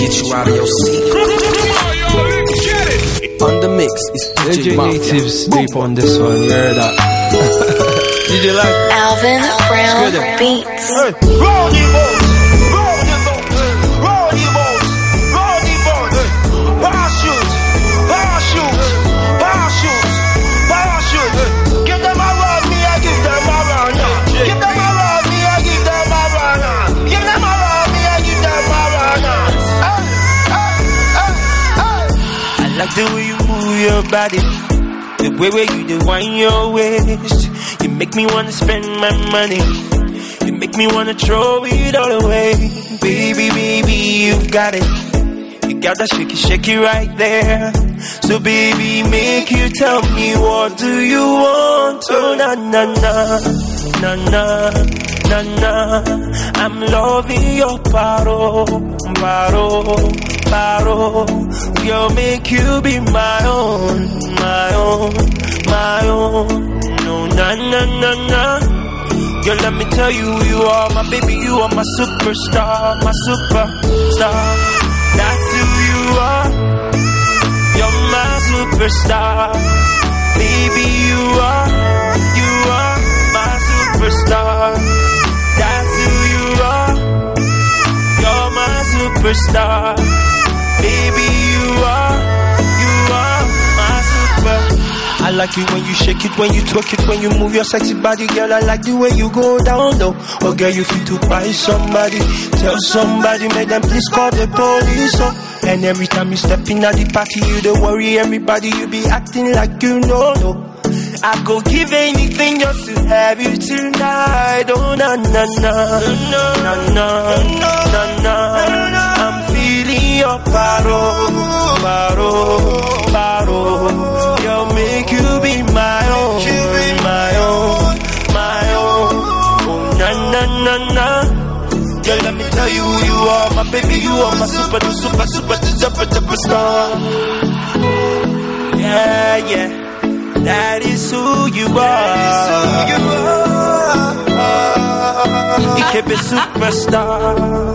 get you out of your seat. On the mix is DJ Natives deep on this one, you heard that? Did you like it? Alvin Brown Beats. Hey. Roll the boat, roll the boat, roll the boat, roll the boat. Parachute, parachute, parachute, parachute. Give them a run, me I give them a run. Give them a run, me I give them a run. Give them a run, me I give them a run. I like the way you move your body, the way where you wind your waist. You make me wanna spend my money. You make me wanna throw it all away. Baby, baby, you've got it. You got that shaky right there. So baby, make you tell me, what do you want? Oh, na na na, na na, na na. I'm loving your paro, paro, paro. Girl, make you be my own, my own, my own. No, na na na na. Girl, let me tell you, who you are, my baby, you are my superstar, my superstar. That's who you are. You're my superstar. Baby, you are my superstar. That's who you are. You're my superstar. Baby, you are my super. I like it when you shake it, when you twerk it, when you move your sexy body, girl. I like the way you go down low. Oh, girl, you feel to buy somebody. Tell somebody, make them please call the police. Oh. And every time you step in at the party, you don't worry everybody. You be acting like you know, no. I go give anything just to have you tonight. Oh, na na na, na na, na na. I'm feeling your paro, paro, paro. Yo, make you be my own, my own, my own. Oh, na na na na. Girl, let me tell you who you are, my baby. You are my super star. Yeah, yeah. That is who you are. You can be superstar.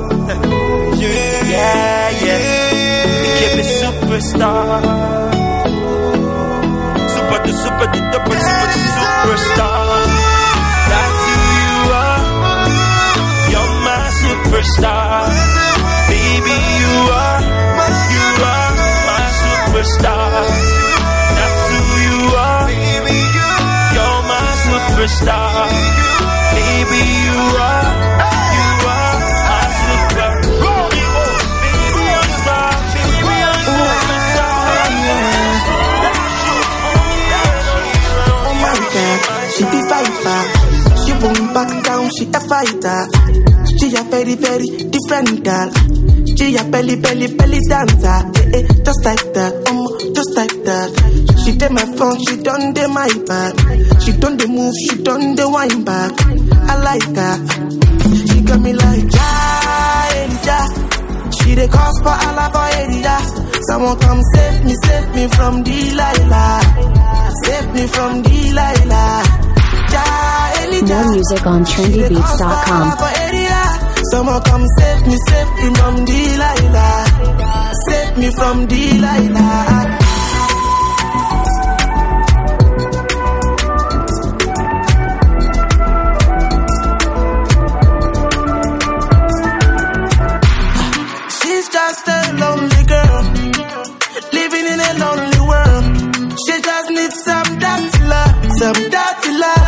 Yeah, yeah. You can be superstar. Superstar. That's who you are. You're my superstar. Baby, you are my superstar. You're my superstar. Baby, you are my super. Baby, I'm star. Baby, I'm superstar. Oh my God, she be fighter. She won't back down, she a fighter. She a very, very different girl. She a belly dancer. Just like that, just like that. She did my phone, she done the my back. She done the move, she done the wine back. I like her. She got me like ja. She the cause for Allah for area. Someone come save me from Delilah. Save me from Delilah. More music on trendybeats.com. Someone come save me from Delilah. Save me from Delilah. She's just a lonely girl, living in a lonely world. She just needs some dirty love, some dirty love.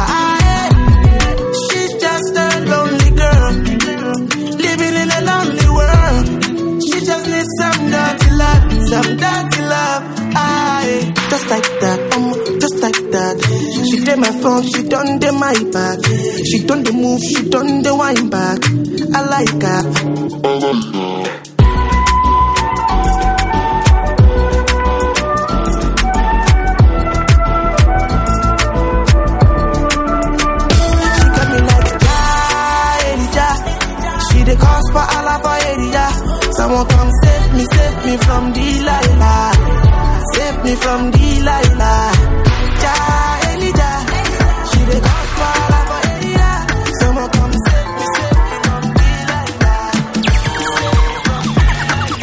She's just a lonely girl, living in a lonely world. She just needs some dirty love, some dirty love. Just like that, just like that. She did my phone, she done the my back. She done the move, she done the wine back. I like her. Someone come save me from Delilah. Save me from Delilah. Elijah. She the gospel for area. Someone come save me from Delilah.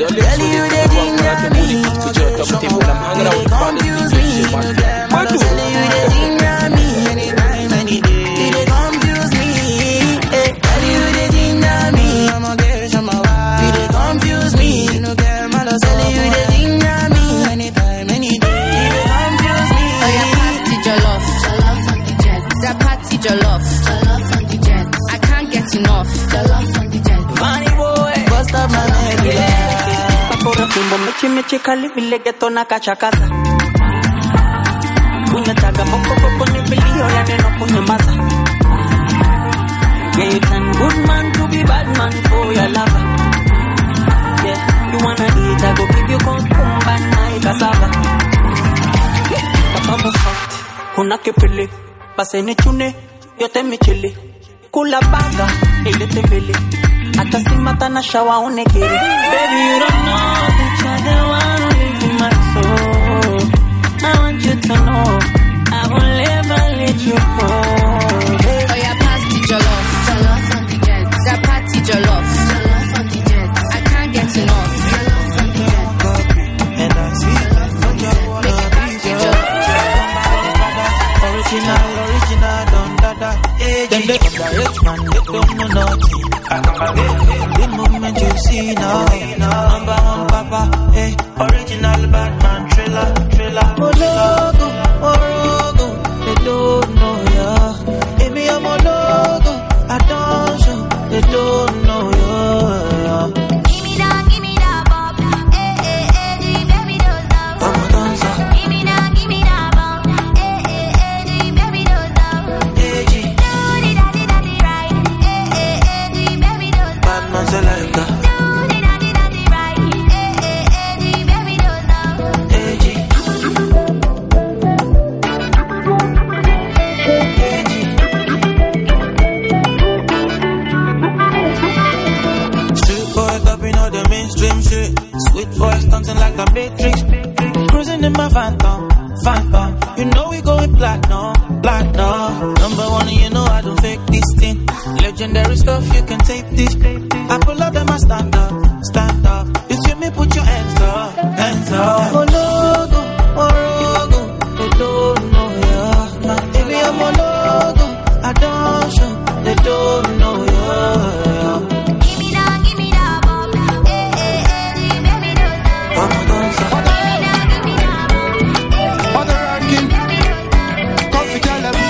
Girl, you the ginger me. You dey confuse me. Girl, you the ginger me. Anytime, any day. You dey confuse me. Girl, you the ginger me. I'm a girl, I'm a wife. You dey confuse me. You know, girl, my love. Girl, you the ginger me. Anytime, any day. You dey confuse me. Oh, yeah, party jollof. Jollof on the jet. That party jollof. Jollof on the jet. I can't get enough. Jollof on the jet. Funny boy. Bust up my head, yeah. Papora fimbo mechi kali vile geto na kachakaza. Unataka moko ni bilio ya neno kunyamaza. Yeah, you turn good man to be bad man for your lover. Yeah, you wanna eat, I go give you kumba na cassava. Papa mo soft, kuna kipili, base ni chune, yote michili. Kula baga, ile tevele. Hata simata na shawa unekere. Baby, you don't know that you're the one who lives in my soul. I want you to know I will never let you go. Oh, yeah, party jollof. Jollof on the jet. That party jollof. Jollof on the jet. I can't get enough. Jollof on the jet. And I see Make it party jollof. Original, don't dada. Them they underrate man, they don't know nothing. The moment you see now, number one papa, hey, original bad man, thriller. Mologo, they don't know ya. Baby, I'm a logo, I don't show, they don't know ya. Give me that bop, baby, those down. I'm a dancer. Give me that bop, baby, those down. Hey, G. Do the daddy right, baby, those down. Bad man say like that. Do the daddy right, baby, those down. Hey, G. Street boy topping all the mainstream shit. Sweet boy stunting like a matrix. Cruising in my phantom. You know we going platinum. Number one, you know I don't fake this thing. Legendary stuff, you can tape this. I pull up, then I stand up. You see me, put your hands up. Oh, logo, they don't know ya. Baby, I'm a logo, I don't show, they don't know ya. Give me that bop, baby, those down. I'm a dancer. Give me that bop, Other ranking, come to tell them.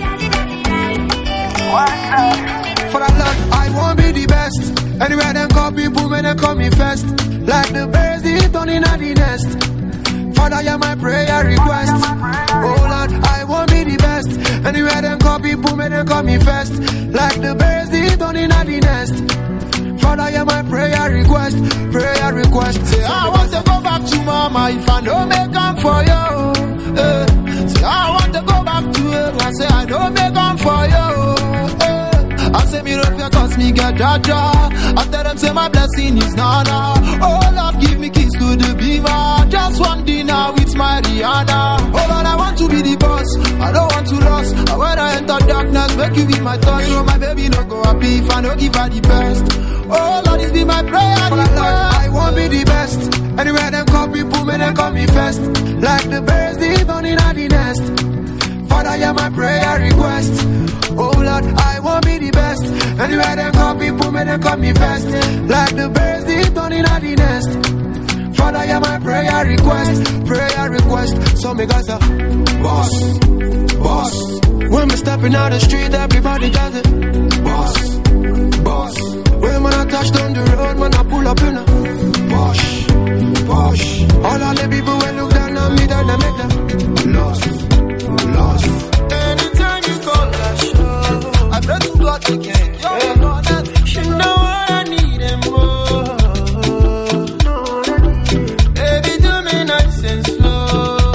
For that love, I won't be the best. Anywhere them call people, when they call me first. Like the birds, they don't in the nest. Father, you're my prayer request. Oh Lord, I won't be the best. Anywhere them call people, when they call me first. Like the birds, they don't in the nest. Father, you're my prayer request. Say, I want to go back to mama if I don't make up for you. Say, I want to go back to her. I say, I don't make up for you. I say, me don't fear cause me get jaja. I tell them, say, my blessing is nana. Oh, Lord, give me keys to the beamer. Just one dinner with my Rihanna. Oh, Lord, I want to be the boss. I don't want to lose. When I enter darkness, make you be my touch. So my baby no go happy if I don't give her the best. Oh, Lord, it be my prayer. I won't be the best. Anywhere them call people, may they call me first. Like the birds, they don't in the nest. Father, you're my prayer request. Oh, Lord, I won't be the best. Anywhere them call people, may they call me first. Like the birds, they don't in the nest. Father, you're my prayer request. So me guys are boss. When me stepping out the street, everybody does it. Boss. When I touch down the road, when I pull up in a Posh. All of the people when look down on me, then they make them lost. Anytime you call that show, I pray to God to get your mother. You know what I need and more. Baby, do me nice and slow.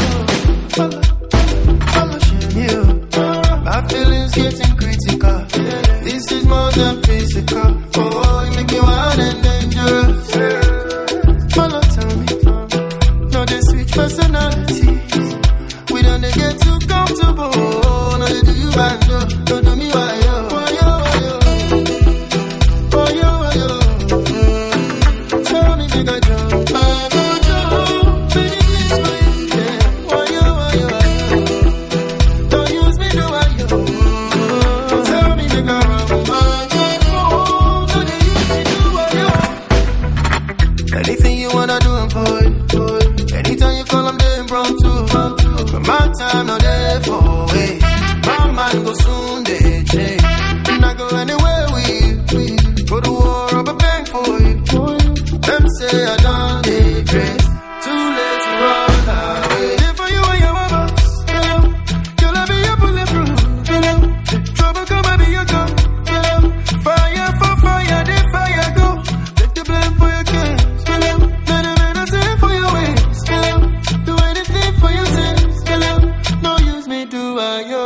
I'm ashamed you. My feelings getting critical. This is more than physical. Oh, you make me wild and dangerous. Tell me, no, they switch for say I don't regret. Too late to run away. If for you and your mama, girl, I'll be your bulletproof. Trouble come, I'll be your gun. Fire for fire, they fire go. Take the blame for your kids. Man, I say for your ways. Do anything for your sins. No use me do I yo.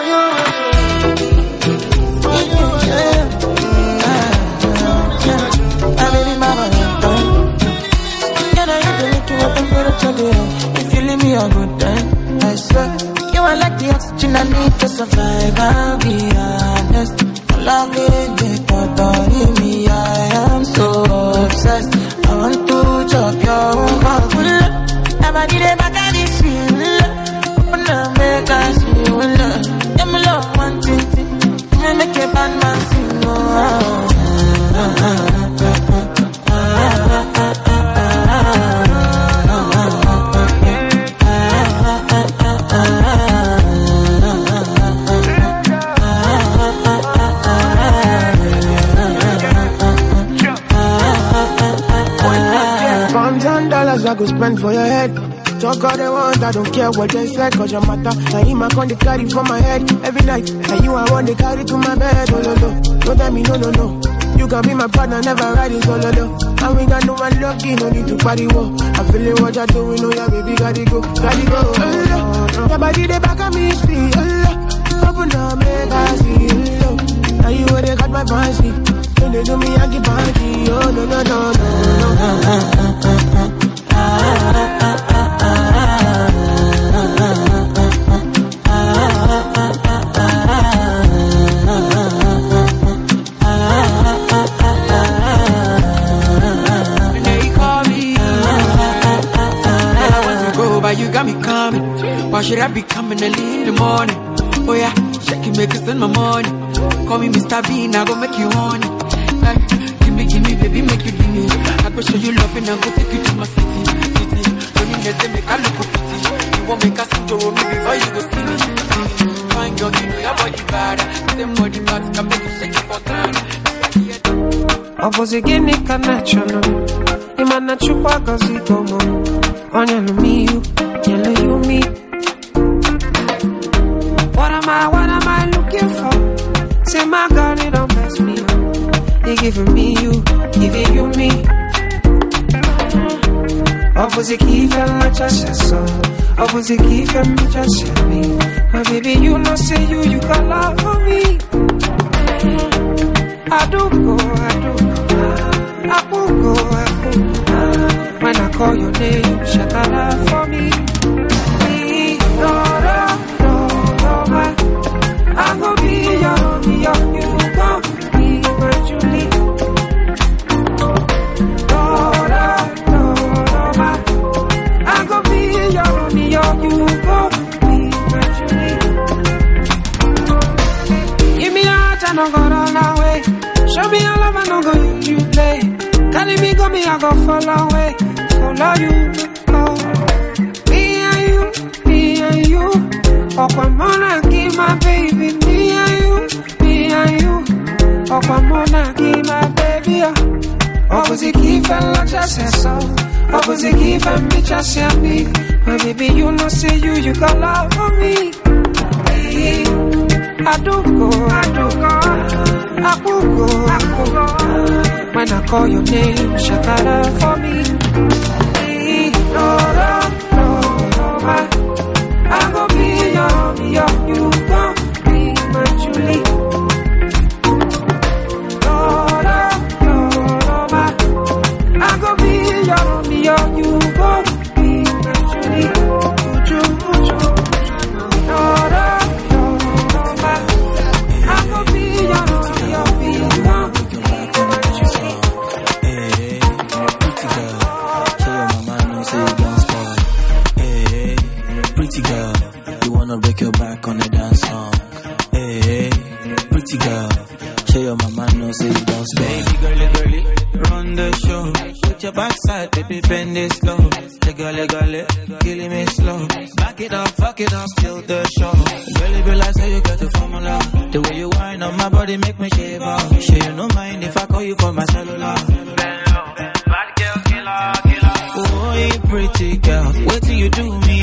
If you leave me a good time, I swear you are like the oxygen I need to survive. I'll be honest, love it, totally me. I am so obsessed. I want to chop your heart. Never did it back at this feel. Open up, make us feel love. Yeah, my love, one thing. Make a bad man sing. $1,000 I go spend for your head. Talk all they want, I don't care what they say, cause your matter. I him I con the carry for my head every night. And you I want the carry to my bed, oh no no. Don't tell me no no no. You can be my partner, never ride it solo no. And we got no one lucky, no need to party wo. I feel it what you're doing, oh yeah baby, gotta go, gotta go. Your body they back at me, speed, open up, make I see, now you where they got my fancy. When they do me, I keep party, oh no no no no no. You got me coming. Why should I be coming early in the morning? Oh yeah, shake it, make it spend my money. Call me Mr. Bean, I go make you honey. Like, give me, baby, make you give me. I go show you love and I go take you to my city. Don't you let them make I look pretty. You won't make us to me before you go see me. Fine girl, you know your body bad. Same body bad, can make you shake it for time. Opposite gini connection. Imana chukwa kazi komo. Onyelu me you, yellow you me. What am I looking for? Say my God, it don't mess me up. They giving me you, giving you me. Opposite keep and much as so. Opposite keep and much as me. My baby, you know say you got love for me. I do go. When I call your name, shakara for me. No, I go be your, you go be my Julie. No, I go be your, you go be my Julie. Give me a heart and I go run away. Show me your love and I go you play. Carry me, go me, I go follow away. Follow you, oh. Me and you. Okwamona, give my baby. Me and you. Okwamona, give my baby. Opposite keep and like just so. Opposite keep and bitch, I say me. My baby, you know, say you got love for me. I do go. When I call your name, shakara for me. No, I go be your, you go be my Julie. No, I go be your, you go be my Julie. No, I go be your, you go. Break your back on the dance song. Hey, pretty girl, show your mama no say you don't stop. Baby girly, run the show. Put your backside, baby, bend it slow. Legally, killing me slow. Back it up, fuck it up, still the show. Girl, be like, say you got the formula. The way you whine on my body make me shiver. Sure you no mind if I call you for my cellular. Bad girl, killer.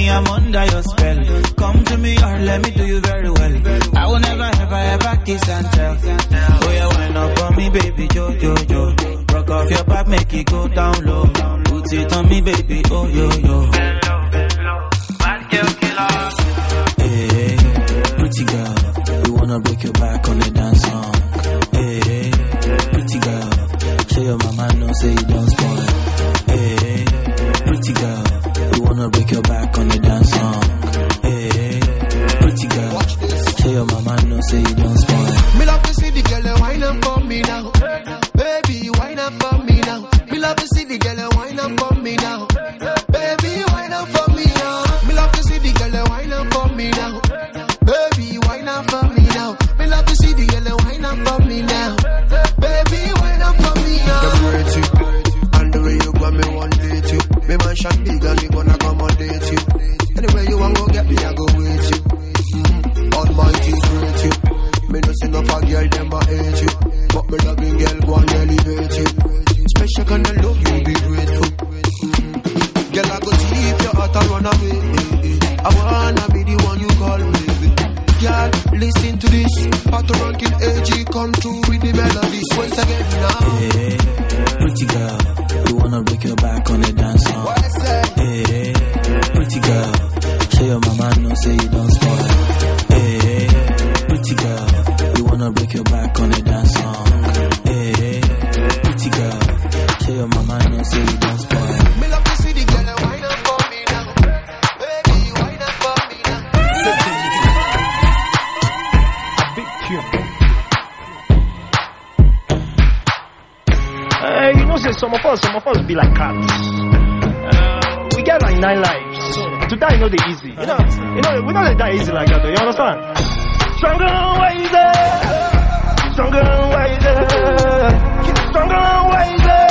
I'm under your spell. Come to me or let me do you very well. I will never, ever kiss and tell. Oh yeah, wind up on me, baby, jo. Rock off your back, make it go down low. Put it on me, baby, oh yo. Bad girl killer. Hey, pretty girl, we wanna break your back on the dance song. Hey, pretty girl, show your mama know say you don't spoil. Hey, pretty girl, we wanna break your back on the dance song. Hey, pretty girl, show your mama know say you don't spoil. Me love to see the girl wine up for me now. Baby, wine up for me now. Me love to see the girl wine up for me now. Baby, wine up for me now. Me love to see the girl wine up for me now. Baby, wine up for me now. Me love to see the girl wine up for me now. Baby, wine up for me now. I'm great you, and the way you got me one date you. Me man shot big and me gonna accommodate you. Anywhere you want go get me, I go with you. Almighty great you. Me no see no for girl them a hate you, but me loving girl go and elevate you. Special kind of love you be grateful. Girl I go see if your heart a run away. I wanna be the one you call baby. Girl listen to this, Pato Rankin AG come through with the melodies once again now. Hey, pretty girl, we wanna break your back on the dance song. Hey, pretty girl, show your mama know say you don't spoil. Hey, pretty girl, we wanna break your back on the dance song. Hey, pretty girl, show your mama know say you don't spoil. Me love to see the girl wine up for me now. Baby, wine up for me now. Big tune. You know, say some of us be like cats. We get like 9 lives. To die, you know, they easy. You know, we don't die easy like that. Though, you understand? Stronger and wiser, stronger and wiser, stronger and wiser.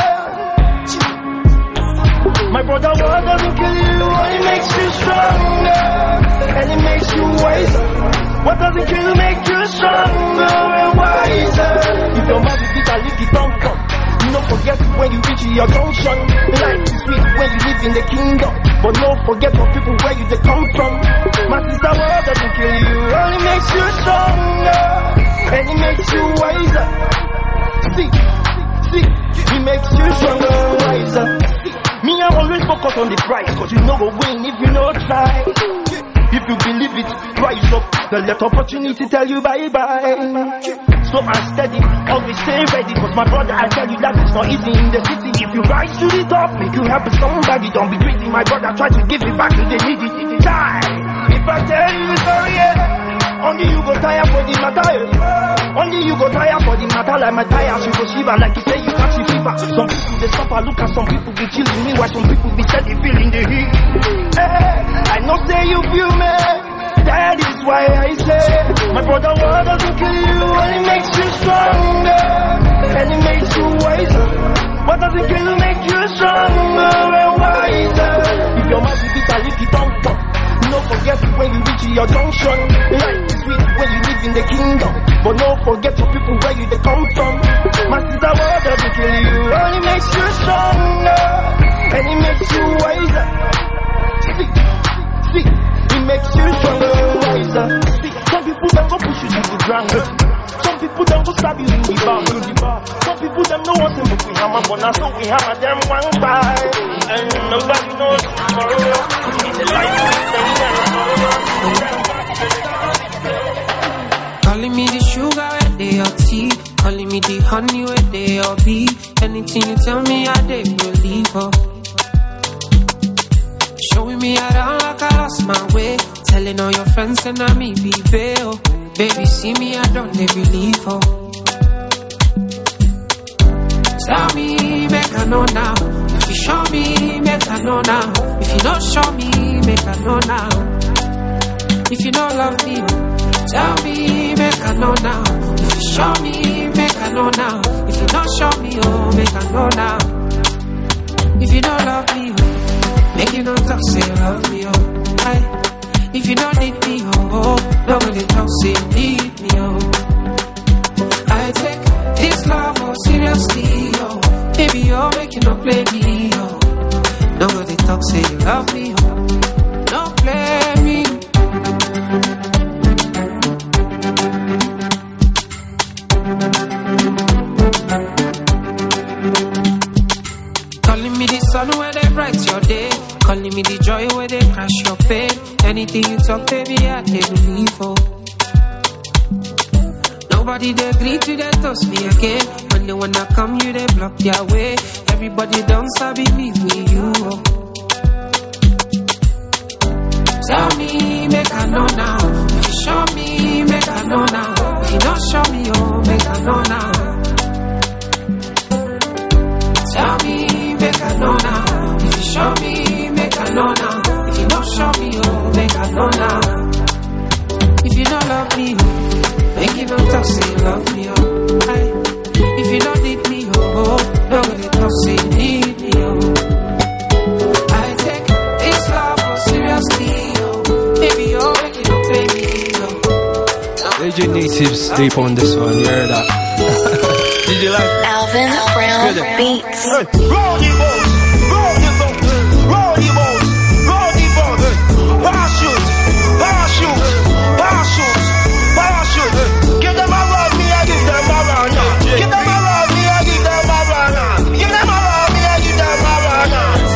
My brother, what doesn't kill you, only makes you stronger, and it makes you wiser. What doesn't kill you, make you stronger and wiser. If your mouth is bitter, lick it don't come. You don't forget when you reach your junction. Life is sweet when you live in the kingdom, but don't forget what people where you they come from. My sister, what doesn't kill you, only makes you stronger, and it makes you wiser. See, it makes you stronger and wiser. Me, I always focus on the prize, cause you know go win if you know try. If you believe it, rise up. Don't let opportunity tell you bye-bye. So I'm steady, always stay ready. Cause my brother, I tell you that it's not easy in the city. If you rise to the top, make you help somebody. Don't be greedy, my brother, try to give it back to the needy. Die. If I tell you the story, only you go tire for the matter. Only you go tire for the matter. Like my tires, you go shiver like you say you catch the fever. Some people they suffer, look at some people be chilling me, while some people be steady feeling the heat. I know say you feel me, that is why I say, my brother, what doesn't kill you, and it makes you stronger, and it makes you wiser. What doesn't kill you, make you stronger and wiser. If your mouth is bitter, lick it don't come. Don't forget when you reach your junction. Life is sweet when you live in the kingdom, but don't forget the people where you they come from. My sister, what doesn't kill you, and it makes you stronger, and it makes you wiser. See, it makes you stronger and wiser. See, some people them go push you to the ground. Some people them go stab you in the bar. Some people them no want to make we hammer, but now so we hammer them one by. And nobody knows tomorrow. In the life calling me the sugar where they your tea, calling me the honey where they your bee. Anything you tell me, I dey believe her. Showing me around like I lost my way, telling all your friends and I me be bail. Baby, see me, I don't they believe her. Tell me, make I know now. If you show me, make I know now. If you don't show me, make I know now. If you don't love me, tell me, make I know now. If you show me, make I know now. If you don't show me, oh, make I know now. If you don't love me, oh, make you don't talk, say you love me, oh. Aye. If you don't need me, oh, nobody talk, say you need me, oh. I take this love, oh, seriously, oh. Baby, you're making no play me, oh. Nobody talk, say you love me, oh. Don't play sun where they bright your day. Calling me the joy where they crash your pain. Anything you talk, baby, I can't believe for. Nobody they agree to they toss me again. When they wanna come, you they block their way. Everybody don't sabi me with you. Oh. Tell me, make I know now. If you show me, make I know now. If you don't show me, oh, make I know now. Tell me, make I know now. If you show me, make I know now. If you don't show me, oh, make I know now. If you don't love me, oh, make you don't talk, say you love me, oh. Aye. If you don't need me, oh, nobody talk, say you need me, oh. I take this love oh, seriously, oh. Baby, oh, make you don't play me, oh. AJ Natives deep on this one, you heard that? Did you like Alvin Brown Beats? Roll the boat, roll the boat, roll the boat, roll the boat. Parachute, parachute, parachute, parachute. Give them a roll, me I give them a run. Give them a roll, me I give them a run. Give them a roll, me I give them a run.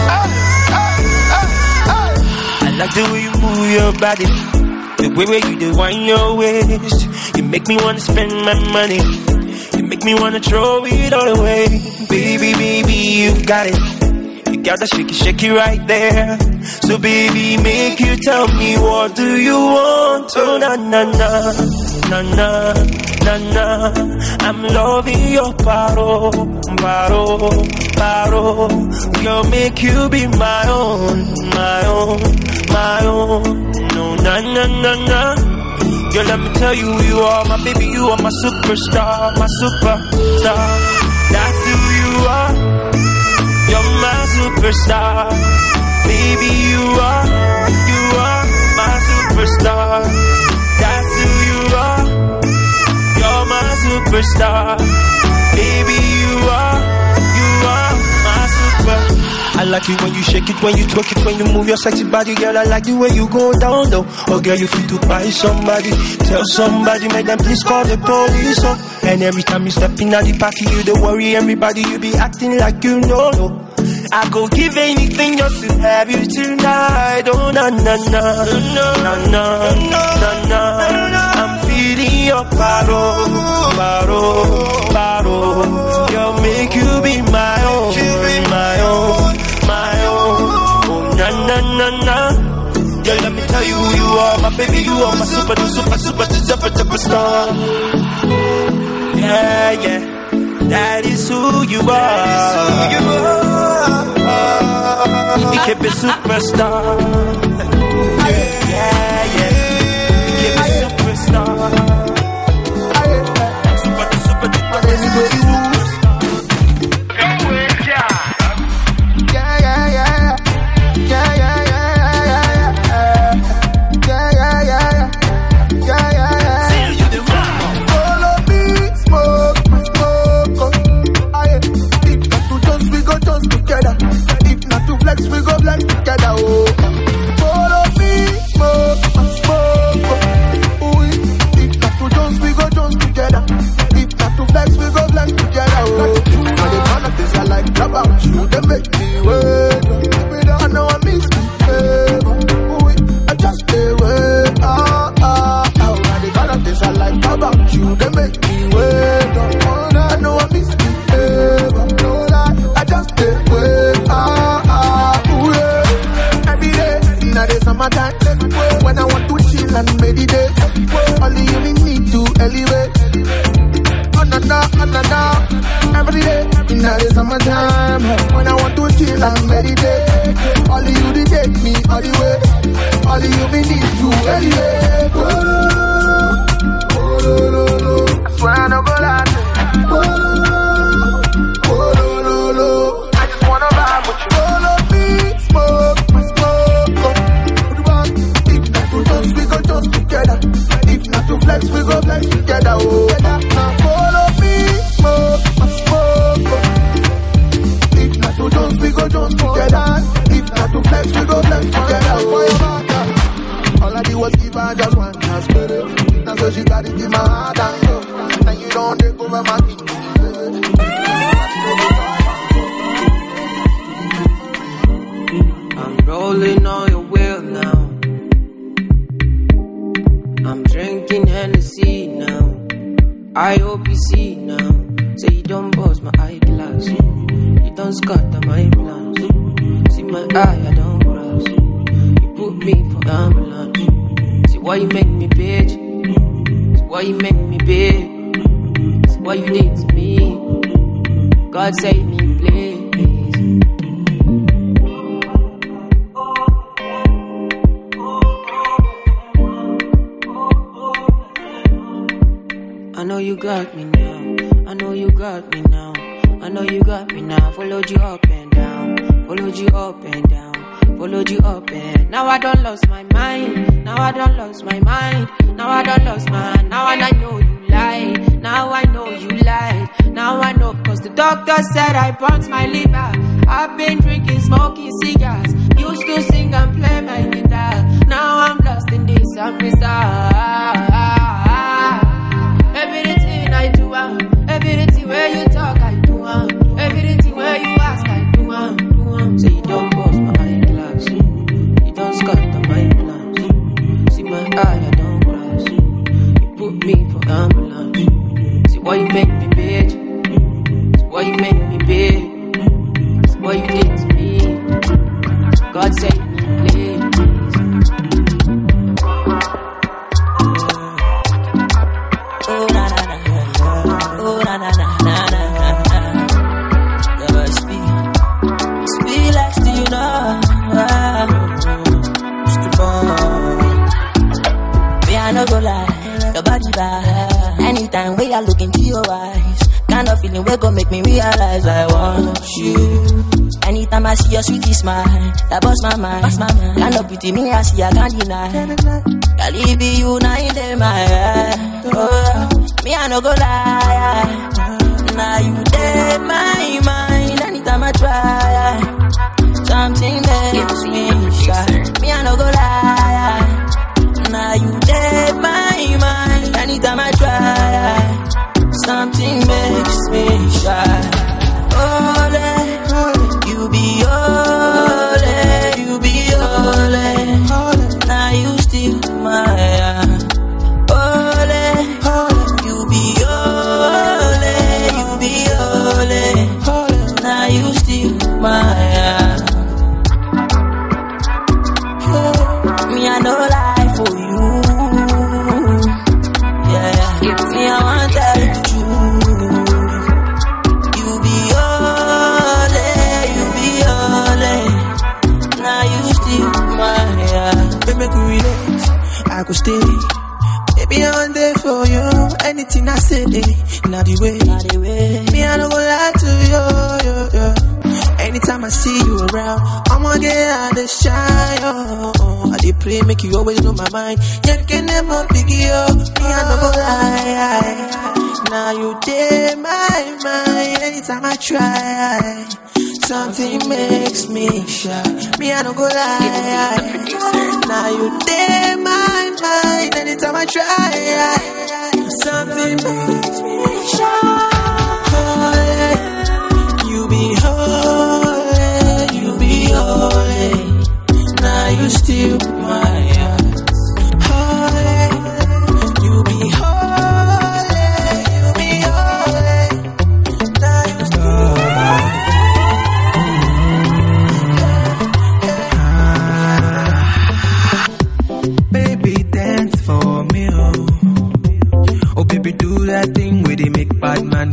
I like the way you move your body, the way where you do wind your waist. You make me wanna spend my money. You make me wanna throw it all away. Baby, baby, you've got it. You got that shaky right there. So baby, make you tell me what do you want? Oh na na na, na na, na na. I'm loving your paro, paro, paro. Girl, make you be my own, my own, my own. No na na na na. Girl, let me tell you who you are, my baby, you are my superstar, my superstar. That's who you are. You're my superstar. Baby, you are my superstar. That's who you are. You're my superstar. Baby, you are my superstar. I like it when you shake it, when you twerk it, when you move your sexy body, girl. I like the way you go down low. Oh, girl, you feel to buy somebody. Tell somebody, make them please call the police. Oh. And every time you step in at the party, you don't worry everybody. You be acting like you know. No. I go give anything just to have you tonight. Oh na na na, na na na na. I'm feeling your paro, paro, paro. Girl, make you be my own, my own, my own. Oh na na na na. Girl, let me tell you who you are, my baby. You are my super star. Yeah, yeah. That is who you are. You can be superstar. Yeah, yeah. You can be superstar. We go blend together, oh. Follow me, smoke, ooh, if not to dance, we go dance together. If not to flex, we go blend together, oh. Now the kind of things I like about you, they make me wait. I know I miss me, ooh, I just stay wait. Now the kind of things I like about you, they make me wait. I know I miss me, I just stay wait. Summertime, when I want to chill and meditate, only you need to elevate. Oh na na, oh na na, every day in the summertime, when I want to chill and meditate, only you take me all the way, only you need to elevate. I swear I don't go like I just wanna vibe with you. Follow me, smoke. Together. If not to flex, we go flex together. Oh, now follow me, smoke. If not to dance, we go dance together. If not to flex, we go flex together. Oh, all I did was give her just one chance. don't scatter my plans. See my eye, I don't cross. You put me for ambulance. See why you make me bitch. See why you make me big. See what you did to me. God save me, please. I know you got me now. I know you got me now. I know you got me now. Followed you up and down. Followed you up and down. Followed you up and now I don't lost my mind. Now I don't lost my mind. Now I don't lost my. Now I know you lied. Now I know you lied. Now I know cause the doctor said I burnt my liver. I've been drinking, smoking cigars. Used to sing and play my guitar. Now I'm lost in this I'm bizarre. Everything I do, everything where you talk, I do, everything where you ask, I do, Say you don't bust my eyeglass, you don't scatter my plans. See my eye, I don't cross. You put me for ambulance. See why you make me bitch. See why you make me big. See what you did to me. God save me, please. Oh na na na, oh na na na na na na. Never speak like do you know? Just a boy. Me I no go lie, your body bad. Anytime we are looking to your eyes, kind of feeling we gon' make me realize I want you. Anytime I see your sweetie smile, that bust my mind. Kind of pretty me I see I can't deny. Girl, it be you now in my head. Oh, me I no go lie. Now you dead my mind. Anytime I try, something makes me shy. Me I no go lie. Now you dead my mind. Anytime I try, something makes me shy. Ole, you be ole, you be ole. Now you still my heart. Ole, you be ole, you be ole. Now you still my heart. Me I no lie for you. Yeah, me I want tell you the truth. You be ole, you be ole. Now you still my heart. They make me relate, I could stay. Baby, I'm there for you. Anything I say, not the way. Me, I don't go lie to you. Anytime I see you around, I'ma get out the shine. I dey pray, make you always know my mind. You can never pick you up. Me, I don't go lie. Now you take my mind. Anytime I try, something makes me shy. Me, I don't go lie. Now you take my mind. Anytime I try, something makes me shy. Holy, you be holy, you be holy. Now you still my heart. Holy, you be holy, you be holy. Now you still my heart. Baby, dance for me, oh. Oh baby, do that thing where they make bad man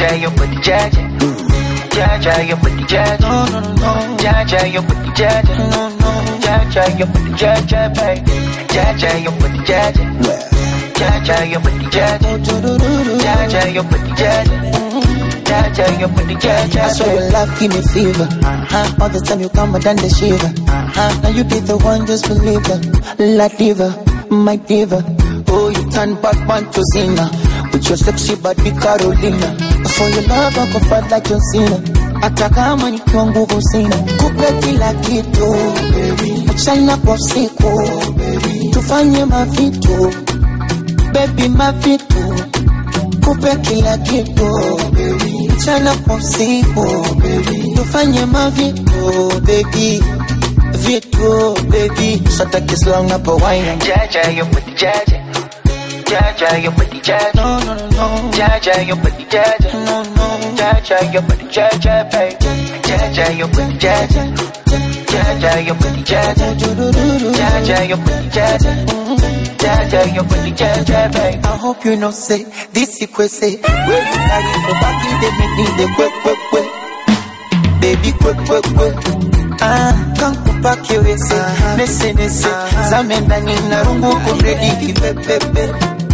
Jaja, you put the Jaja. Jaja, you put the Jaja. No, no, no. Jaja, you put the Jaja. No, no. Jaja, you put the Jaja, baby. Jaja, you put the Jaja. Jaja, you put the Jaja. Jaja, you put the Jaja. Jaja, you put the Jaja. I swear your love give me fever. All the time you come and then the shiver. Now you be the one, just believe it. La diva, my diva. Oh, you turn Batman to Zina with your sexy body Carolina. For your love I go fight like John Cena. Hata kama nikiwa nguvu sina, kupe kila kitu, mchana kwa siku, tufanye mavitu, baby mavitu, kupe kila kitu, mchana kwa siku, tufanye mavitu, baby. Vitu, baby, so take it long up a wine. Jaja, you put the Jaja. Jaja, you put the Jaja. No, no, no, no. Jaja, you put the Jaja. No, no. Jaja, you put the Jaja, baby. Jaja, you put the Jaja. Jaja, you put the Jaja. Jaja, you put the Jaja. Jaja, you put the Jaja, baby. I hope you know, say, this equate, say, where you carry for back in the make the quick. Baby, quick. Can't go back your way, say, listen, Zamenda Nina Rungu, ready, keep it,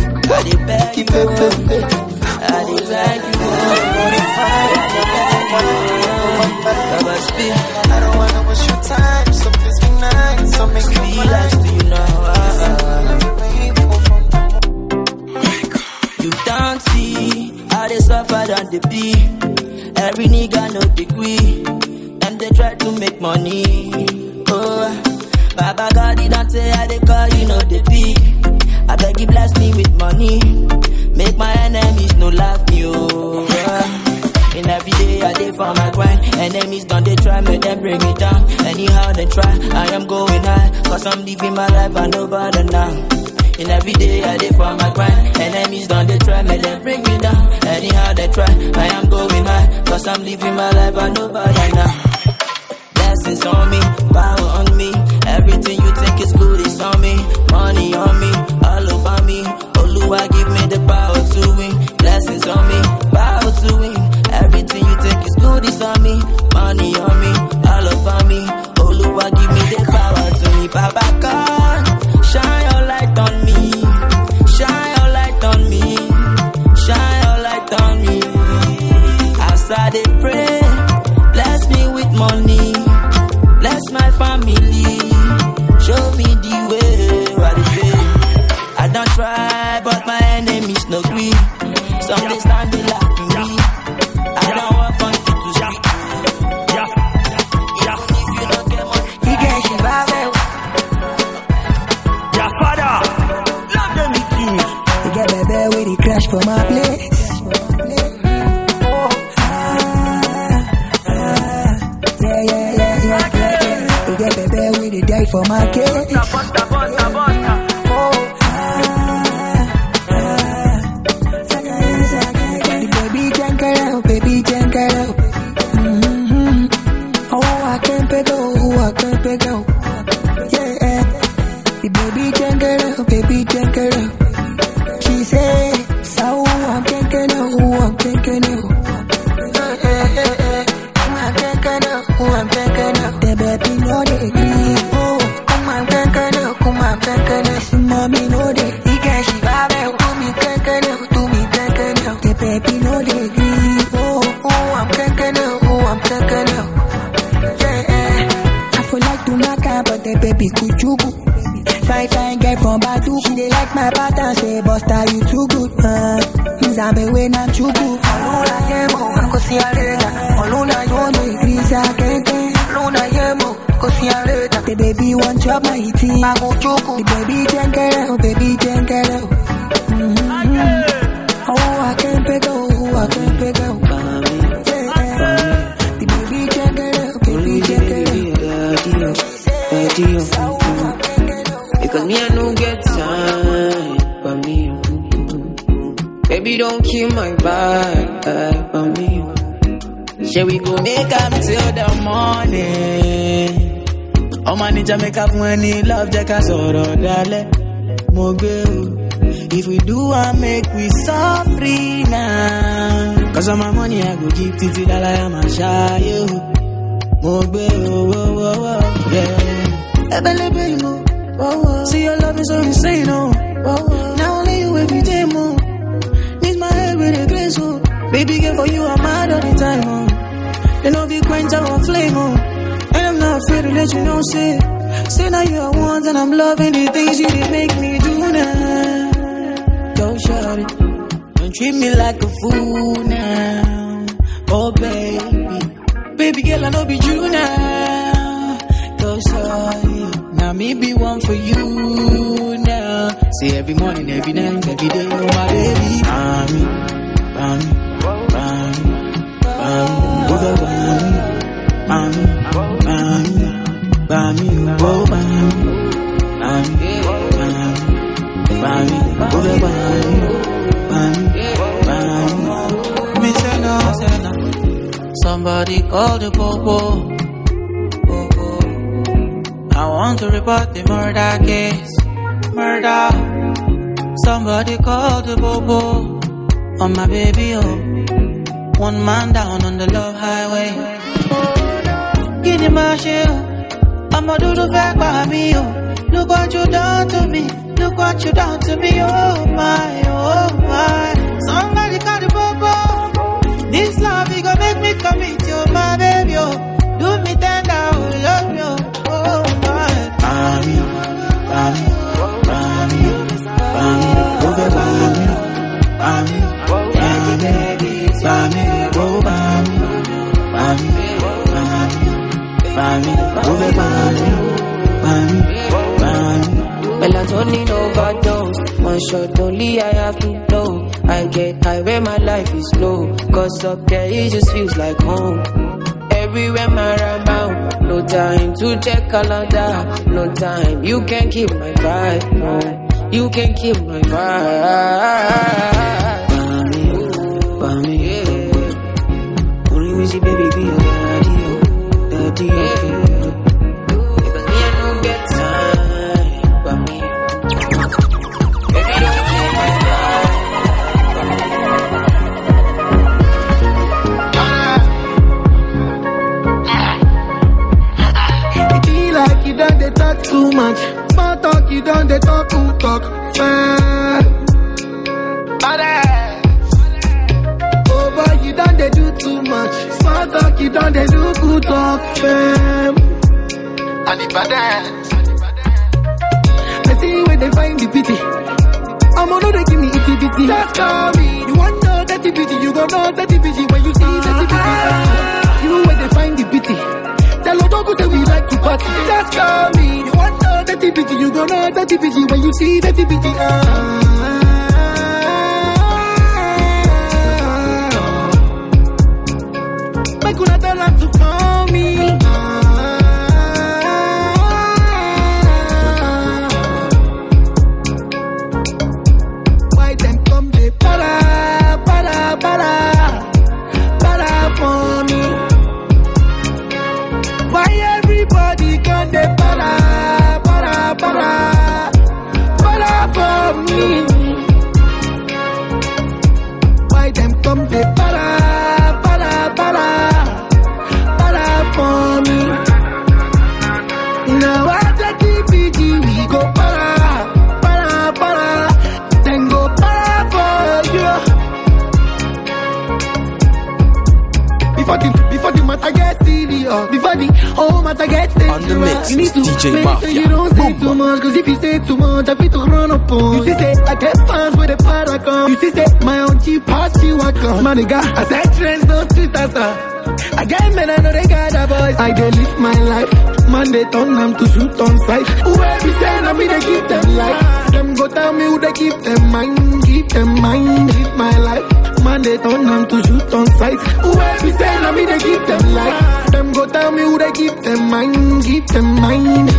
I like you, I don't wanna waste your time, so please be nice, so make me relax, do you know? You don't see how they suffer on the beat. Every nigga no degree, and they try to make money. Oh, Baba God, he don't say how they call you know the beat. I beg you bless me with money, make my enemies no laugh me. Oh, and every day I dey for my grind. Enemies done they try, make them bring me down. Anyhow they try, I am going high, cause I'm living my life and nobody now. And every day I dey for my grind. Enemies done they try, make them bring me down. Anyhow they try, I am going high, cause I'm living my life and nobody now. Blessings on me, power on me. Everything you think is good is on me. Money on me, all over me. Oluwa give me the power to win. Blessings on me, power to win. Everything you think is good is on me. Money on me, all over me. Oluwa give me the power to me. Baba God, shine your light on me. Shine your light on me. Shine your light on me. As I dey pray, bless me with money. Bless my family. Show me the way, what it is. I don't try, but my enemies no green. Some they stand they laughing me. I don't want fun to speak. Even if you don't get money, he get you vibe. Your father, love them the things. You get baby with the crash for my place. You get baby with the die for my case. Baby, drink it up. Oh, I can't pick up. Yeah, the baby drink it up, baby drink it up. She say, so I'm drinking up, I'm drinking up. I'm drinking up, the baby know they agree. Oh, I'm drinking up, I'm drinking up. Mommy know they, he can't she vibe out, do me drinking up, the baby know they agree. I'm taking out. Yeah. I feel like to knock out, but the baby could you go. Fine girl from Batu. She dey like my pattern, say Buster you too good. Zambe when I'm too good. Aluna yemo, go see her later. Aluna yono igrisa keke. Aluna yemo, go see her later. The baby want chop my tea. Mango choco. The baby drink it out, baby drink it out. Oh, I can't pick out. Because me I don't get time for me. Baby don't kill my vibe for me. Shall we go make up till the morning? Oh man, need make up when he love Jacka Soro Dale Mogel. If we do I make we so free now. Cause of my money I go give titi that I am a shy you. Mogbe, yeah. Ebelebe, see your love is so insane, oh. Now only you every day, more. Need my head with a grace, oh. Baby girl, for you I'm mad all the time, oh. They know you quench our flame, oh. And I'm not afraid to let you know, say now you are one, and I'm loving the things you did make me do now. Don't shout it, don't treat me like a fool now. Oh baby girl, I know be true now. Don't sorry, now me be one for you now. See every morning, every night, every day, oh my baby. Bami, over Bami, oh Bami, over Bami. Me say no. Somebody call the popo. I want to report the murder case. Murder. Somebody call the popo. On my baby, oh. One man down on the love highway. Give him my shield. I'ma do the back by me, oh. Look what you done to me. Look what you done to me, oh my, oh my. Somebody call the popo. This love, you gon' make me commit, you, my baby, oh. Do me tender, oh, love you, oh my. Bami, over Bami, over Melatonin overdose. One shot only, I have to blow. I get high where my life is low. Cause up there it just feels like home. Everywhere my around. No time to check calendar. No time, you can't keep my vibe. No, you can't keep my vibe. Bami, yeah. Only we see baby be your daddy, yeah. Because me I don't get time, Bami. Baby don't keep my vibe. It be like you done they talk too much. Small talk, you done they talk too talk. Oh boy, you done they do too much. Small talk, you done they do good talk, fam. And the badass. They see where they find the pity. I'm on they give me itty bitty. Just call me. You want know that bitty, you gon' know that bitty when you see that bitty. You where they find the pity. Tell Odogu say we like to party. Just call me. You want know that bitty, you gon' know that bitty when you see that bitty. I could not tell her to call me. Why them come they para for me? Why everybody come they para for me? Why them come they para for me? Now I take TPG, we go para, then go para for you. Before the matter gets serious, before the whole matter gets dangerous, you need to DJ make Mafia. sure you don't say too much, cause if you say too much, I feel to run up on. You see say, I get fans with the paragon. You see say, my own cheap pass you a come. My nigga, I said trends, no street as I get men, I know they got a voice. I dey live my life. Man, they turn them to shoot on sight. Whoever be saying, I mean, they keep them life. Them go tell me who they keep them mind. Keep them mind, live my life. Man, they turn them to shoot on sight. Whoever be saying, I mean, they keep them life. Them go tell me who they keep them mind. Keep them mind.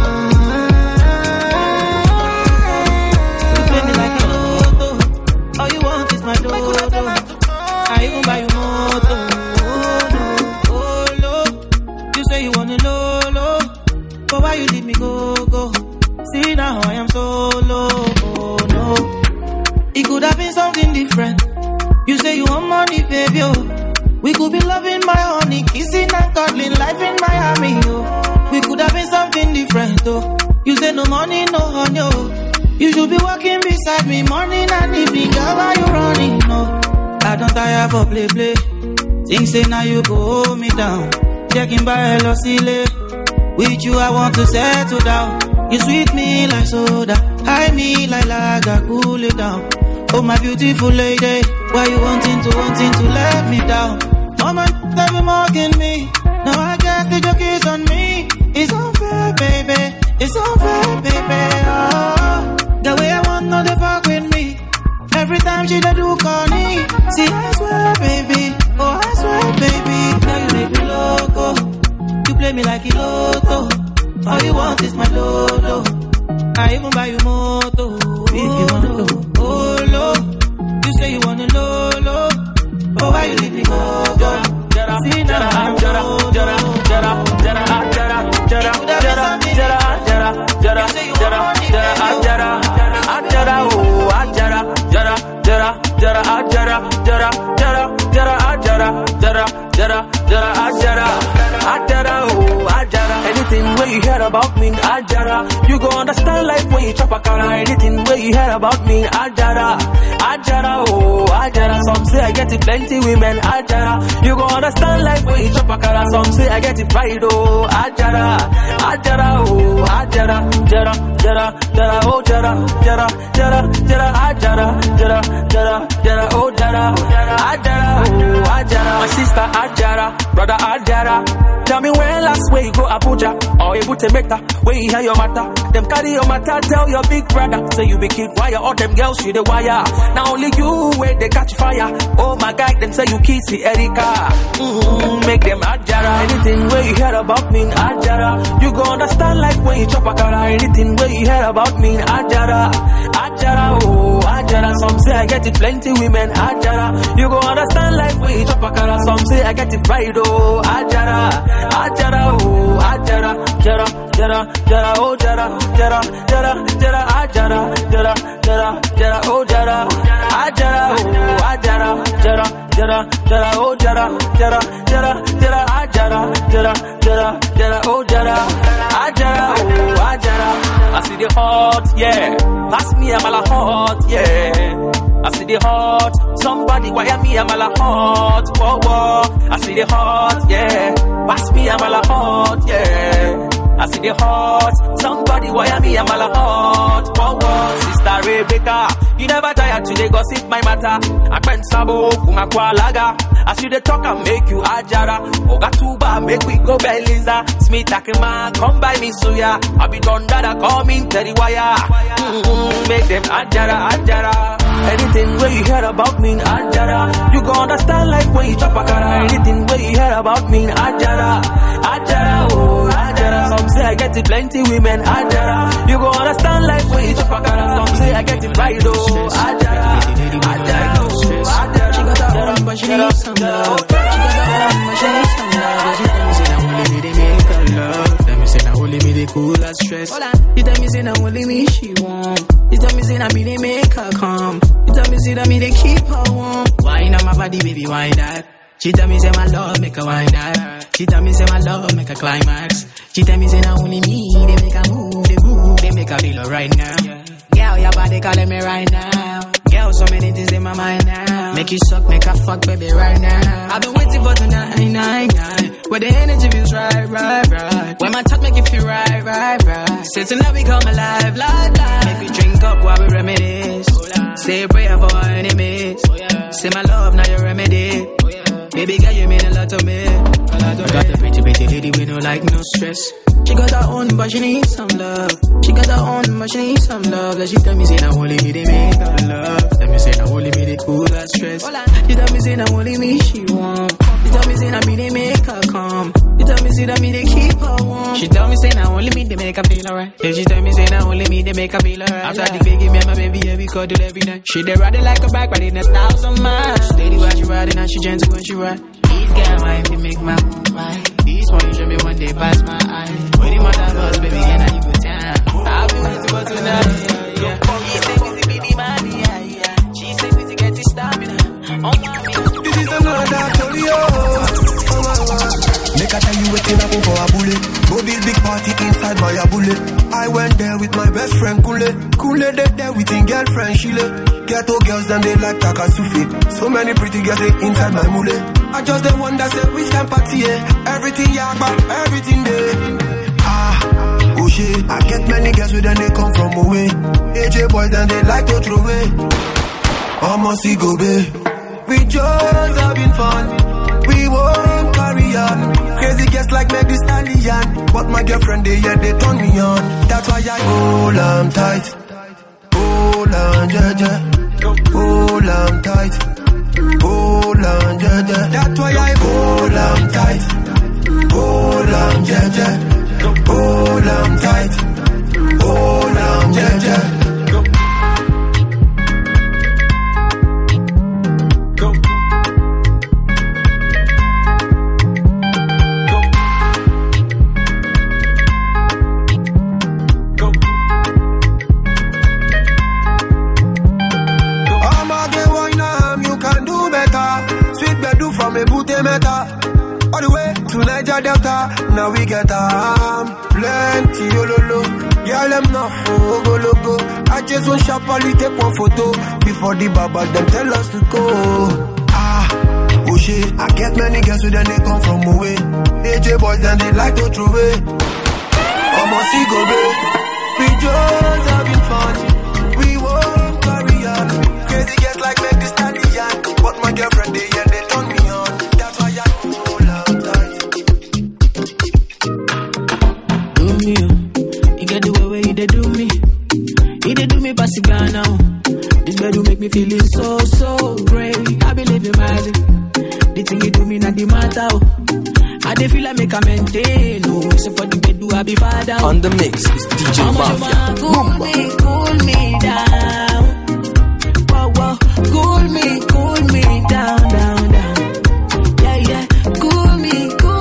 You play me like a lotto. All you want is my dodo. I even buy you moto. You wanna low, but why you leave me go? See now I am solo, oh no. It could have been something different. You say you want money, baby, oh. We could be loving my honey, kissing and cuddling, life in Miami, oh. We could have been something different, oh. You say no money, no honey, oh. You should be walking beside me morning and evening, girl, why you running, no? I don't tire for play. Things say now you go hold me down. Checking by Elosile. With you I want to settle down. You sweet me like soda, high me like lager, cool it down. Oh my beautiful lady, why you wanting to let me down? Mama, they be mocking me. Now I guess the joke is on me. It's unfair, baby. It's unfair, baby. Oh, the way I want, no, they fuck with me. Every time she do call me. See, I swear, baby. Oh, I swear, baby. Now you make me loco. You play me like a lotto. All you want is my dodo. I even buy you moto. If you wanna go, oh, low. You say you wanna low. Oh, why you leave me go? See now I'm jara. Anything where you hear about me, Ajara. You go understand life when you chop a cara. Anything where you hear about me, Ajara. Oh, Ajara. Some say I get it plenty women, Ajara. You go understand life when you chop a cara. Some say I get it pride, oh, Ajara. Oh, Ajara. Oh, Jara, Ajara. Oh, Jara. Oh, Ajara. My sister Ajara, brother Ajara. Tell me when last way you go Abuja or able to make that when you hear your matter. Them carry your matter, tell your big brother. Say you be keep wire, all them girls you the wire. Now only you where they catch fire. Oh my God, them say you kissy Erika. Make them Ajara. Anything where you hear about me, Ajara. You go understand like when you chop a cara. Anything where you hear about me, Ajara. Oh, Ajara. Some say I get it plenty women, Ajara. You go understand like when you chop a cara. Some say I get it pride, oh, Ajara. Ajara, oh, Ajara, Jara, oh, Jara, Ajara, oh, Jara, Ajara, oh, Ajara, oh, Jara, Ajara, oh, Jara, Ajara, oh, Ajara. I see the hot, yeah. Pass me a mala hot, yeah. I see the hot. Somebody wire me a mala hot, whoa. I see the hot, yeah. Pass me a mala hot, yeah. I see the hot. Somebody wire me a mala hot, whoa. Sister Rebecca, you never tired to gossip my matter. I can't sabo kumakwa laga. As you the talk and make you Ajara. Oga tuba make we go Beliza. Smith Akima, come by me suya. I be done that I come in Terry wire. Make them Ajara. Anything where you hear about me, Ajara. You go understand like when you chop a cara. Anything where you hear about me, Ajara. Oh, Ajara. Some say I get it plenty women, Ajara. You go understand like when you chop a cara. Some say I get it right, oh, Ajara. She got her own, but she needs some love. She got her own, but she needs some love. She tell me say now only me they make her love. Tell me say now only me they cool her stress. You tell me say now only me she want. You tell me say now me they make her calm. You tell me say that me they keep her warm. Wine on my body, baby, why that? She tell me say my love make her wine that. She tell me say my love make her climax. She tell me say now only me they make her move, they make her feel alright now. Girl, your body calling me right now. Girl, so many things in my mind now. Make you suck, make her fuck, baby, right now. I've been waiting for tonight, where the energy feels right. When my touch make you feel right. Say tonight we come alive, Make we drink up while we reminisce. Say a prayer for our enemies. Say my love, now your remedy. Baby girl, you mean a lot to me. I got the pretty lady with no like, no stress. She got her own, but she needs some love. She got her own, but she needs some love. Like she tell me say now only me they make her love. Tell me say now only me they cool her stress. She tell me say now only me she want. She tell me say now me they make her calm. She tell me say that me they keep her warm. She tell me say now only me they make her feel alright. Yeah, she tell me say now only me they make her feel alright. After the big me my baby, yeah, we cuddle every night. She they ride it like a bike, riding 1,000 miles. Steady while she riding and she gentle when she ride. These girl wife, they make my mood right. These one you show me one day pass my eye. When the mother goes, baby, can I you go down? I'll be waiting for tonight, yeah. She say busy, baby, money, yeah. She say busy, get this stamina. On Make I tell you waiting happen for a bullet. Go this big party inside my bullet. I went there with my best friend Kule. Kule they there with his girlfriend Shile. Ghetto girls them they like Takasufi. So many pretty girls they inside my mule. I just the one that say we can party, everything yagba, everything there. Oh shit, I get many girls with them they come from away. AJ boys and they like to throw away. Almost see go babe. We just having fun. We won't carry on. Crazy girls like Meg Thee Stallion. But my girlfriend they turn me on. That's why I hold on tight. Hold on, Jaja. Hold on tight. Hold on, Jaja. That's why I hold on tight. Hold on, Jaja. Hold on tight. Hold on, Jaja. All the way to Niger Delta, now we get plenty ololo. Girl them not for go logo. I just want sharply take one photo before the baba them tell us to go. Oh shit, I get many girls with them they come from away. AJ boys and they like to throw away. Almost see go babe. We just having fun. We won't carry on. Crazy girls like Meg Thee Stallion. But my girlfriend they turn me on. That's why I hold on tight. Do me, you get the way you they do me. You they do me pass it now. This bed will make me feeling so great. I believe in my the thing you do me not the matter. I dey feel like make a maintain. So for the bed do I be far down. On the mix is DJ Mafia. Cool me down. Whoa, cool me down. Yeah, cool me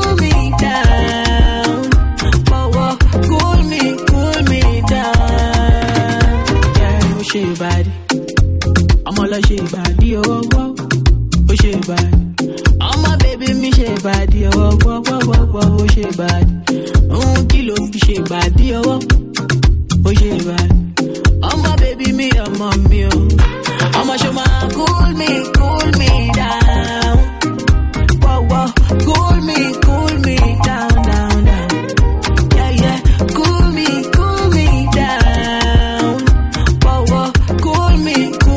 down. Whoa, cool me down. Yeah, oh shit body. I'm all a shit body, oh shit body. I'm a baby, me shit body, oh shit body. Kilo shit body, oh shit body. I'm a baby, me, I'm a me, oh. I'm a show my cool me down. Whoa, cool me down. Yeah, cool me down. Whoa, cool me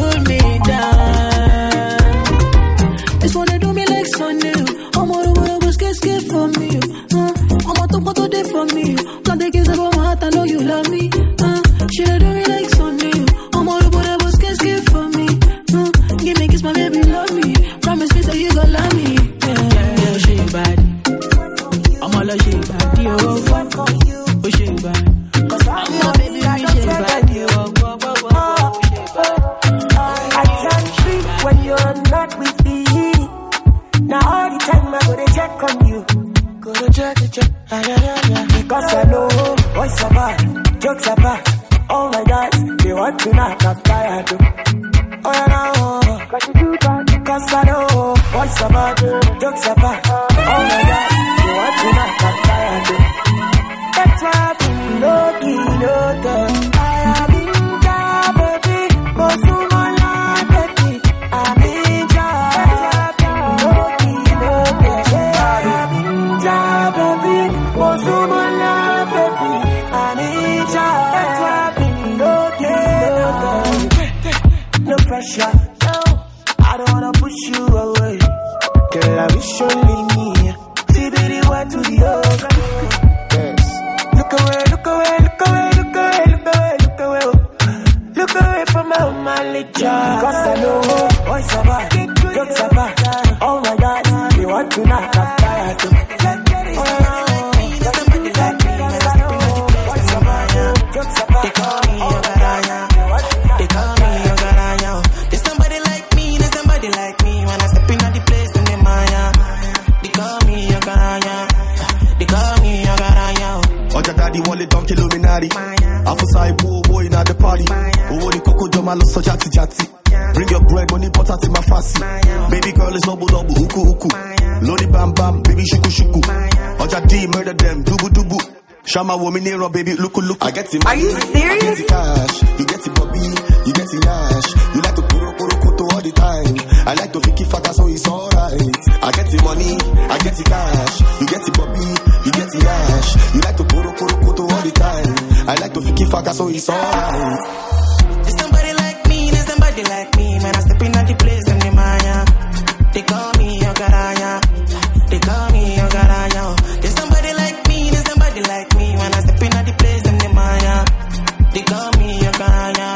down. This one they do me like Sunday. I'm all over the scared for me. I'm a top of day for me. Can't take it about my heart, I know you love me. She they do me like Sunday. I'm all over the scared for me. Give me kiss, my baby, love me. Promise me that you gon' love me. Yeah, she body. I'm all a she body, oh she body. I'm a baby, me she body, oh she body. I can't sleep when you're not with me. Now all the time I go to check on you. Go to check. Because I know boys are bad, jokes are bad. Oh my God, they want to knock up fire too. Oh yeah, no, cause I know boys are bad, jokes are bad. Oh my God, they want to knock up fire too. That's why I've been lucky. I have been down, baby. But soon my life, baby. I've been down. That's why I've been lucky. I have been down, baby. But soon my life, baby. I've been down. That's why I've been lucky. No pressure. I don't wanna push you away. Girl, I wish only me. See, baby, one to the other. Yes. Look away. Look away from my manly child. Cause I know boys are bad, jokes are bad. Oh my God, they want to knock up fire too. They call me Ogaranya. There's somebody like me. When I step in at the place, then they maya. They call me Ogaranya. Oja daddy wale don Illuminati. Afusai boy in at the party. Oh the coco joma lo so jati. Bring your bread, money, butter to my fancy. Baby girl is double double, uku. Lodi bam bam, baby shuku. Oja D, murder them, dubu. Shama woman nero, baby, look. I get the money. Are you serious? I get the cash, you get the Bobby, you get the Nash. You like to puro all the time. I like to Vicky Fata, so it's alright. I get the money, I get the cash, you get the Bobby, you get the Nash. You like to puro all the time. I like to Vicky Fata, so it's alright. There's somebody like me, when I step in at the place, them the Maya. They call me your garaya. There's somebody like me, when I step in at the place, them the Maya. They call me your garaya.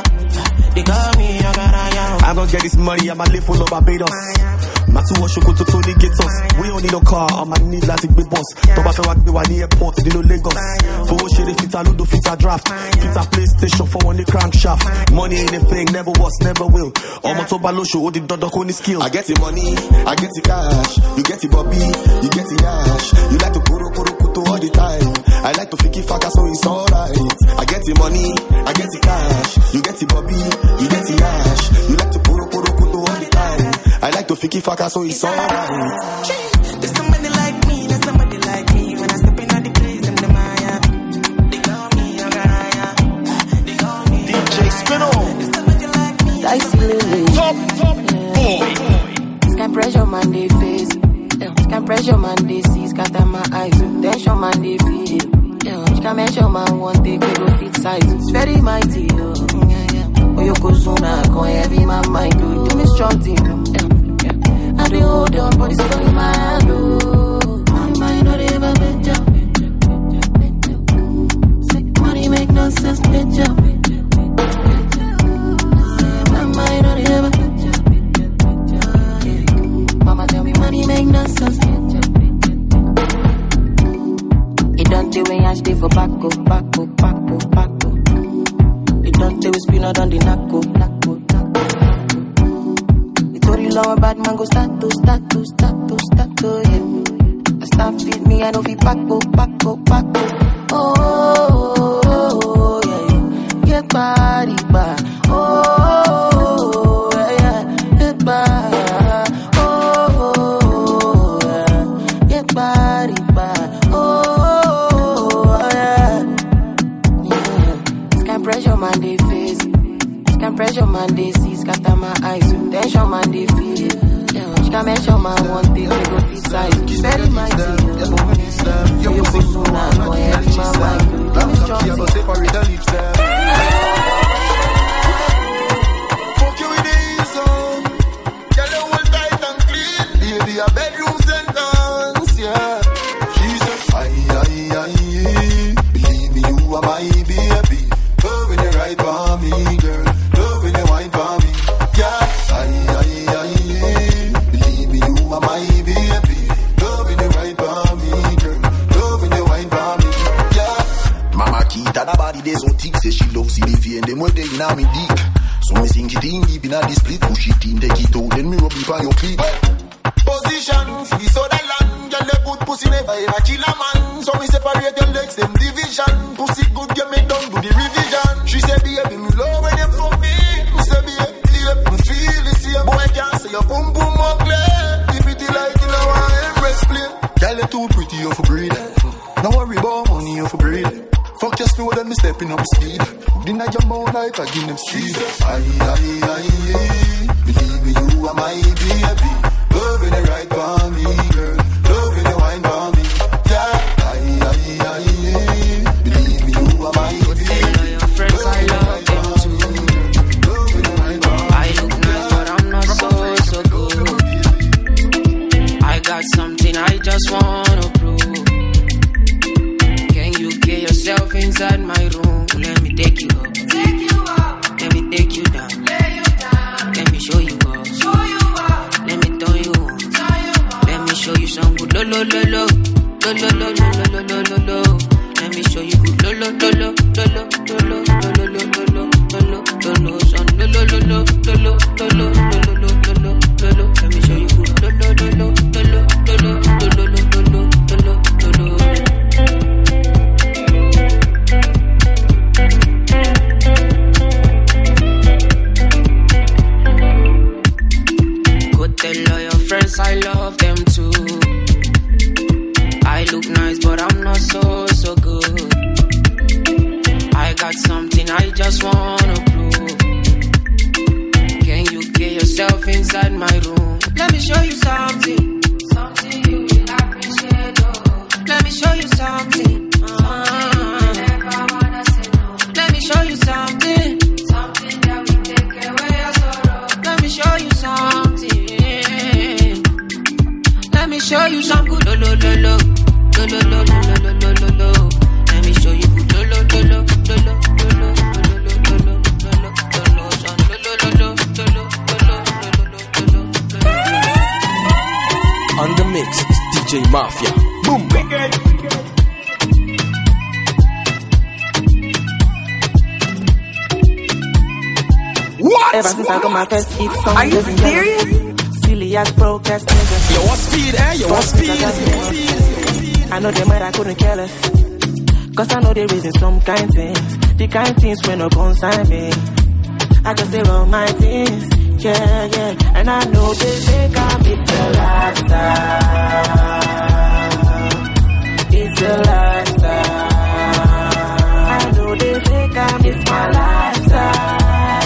I'm gonna get this money, I'ma live full of Barbados. My two wash go to Tony get us. We don't need no car, I'ma need like big boss. Toba fe wak be one airport, they no Lagos. For what shit, fit a Ludo, fit a draft. Fit a PlayStation for one the crankshaft. Money ain't a thing, never was, never will. All my Toba low show, all the dog only skill. I get the money, I get the cash. You get the Bobby, you get the Nash. You like to puro all the time. I like to fiki faka, so it's alright. I get the money, I get the cash. You get the Bobby, you get the Nash. You like to puro all the time. I like to fiki faka, so it's alright. There's somebody like me, when I step in at the place, them the Maya. They call me Agaraya. They call me DJ Spino. There's somebody like me. Dicey Lily. Top boy. Sky pressure man they face. Sky pressure man they see. Scatter my eyes. Tension man they feel. Sky measure man one day go fit size. It's very mighty. Yokozuna, go heavy my mind. Do me strong thing. I do hold on, but it's going my hand. My mind not ever better. Sick money make no sense, better. My mind not ever better. Mama tell me money make no sense, better. It don't do when I stay for Paco. It don't do we spin out on the knuckle. Lower bad man go start to, yeah. I start feed me, I know fi Paco. Oh, yeah, body bad. Oh, yeah, bad. Oh, yeah, body bad. Oh, yeah. Sky pressure man they face. Sky pressure man they see. Scatter my eyes. Tension man they feel. She can mention man one thing, they go fit size. She's very mighty. You go soon and go heavy my mind. Give me strong thing. Fuck you with the zone. Girl, you hold tight and clean. Baby, a bedroom sentence, yeah. She said, aye. Believe me, you are my baby. Love when you right for me, girl. Love when you wine for me. Yeah, believe me, you are my baby. Loving you right for me, girl. Loving you wine for me. Yeah. Mama Kita, that body they so thick. Say she loves CDV and them way they in a me dick. So me sink it in deep in a this split. Push it in, take it out, then me rub it on your feet. Position, see so that land. Girl, the good pussy never ever kill a man. So me separate your legs, them division. Pussy good, get me down, do the revision. She said, baby, me love when you fuck me. Me say, baby, me feel the same. Boy can't say your boom ugly. Keep it like in our embrace play. Girl, you too pretty, you for breathe. No worry about money, you for breathe. Fuck your slow, then me stepping up speed. Then I jump out like I give them speed. Aye. Believe me, you are my baby. Loving it right for me, girl. Loving it wine for me. Yeah. Aye. Believe me, you are my baby. Your friends, I love them too. I look nice, but I'm not so good. I got something I just wanna prove. Can you get yourself inside my room? Let me take you up. Let me take you down. Let me show you up. Let me turn you on. Let me show you some good lo. Let me show you good lo. Son lo. Let me show you good lo. Go tell all your friends I love them too. I look nice, but I'm not so good. I got something I just wanna prove. Can you get yourself inside my room? Let me show you something. Something you will appreciate. Oh. Let me show you something. Let me show you something. Something that will take away your sorrow. Let me show you something. Let me show you some good lo lo lo lo lo lo lo lo lo lo lo lo. Let me show you good lo lo lo lo lo lo lo lo lo. On the mix, it's DJ Mafia. Boom. What? Ever since I got my first hit song, are you serious? Silly as broke ass niggas. Yo, what speed, eh? Yo, what speed? I know they might, I couldn't care less. Cause I know they raising some kind things. The kind things when no consign me. I just say all my things. Yeah, yeah. And I know they think I'm it's a lifestyle. It's a lifestyle. I know they think I'm it's my lifestyle.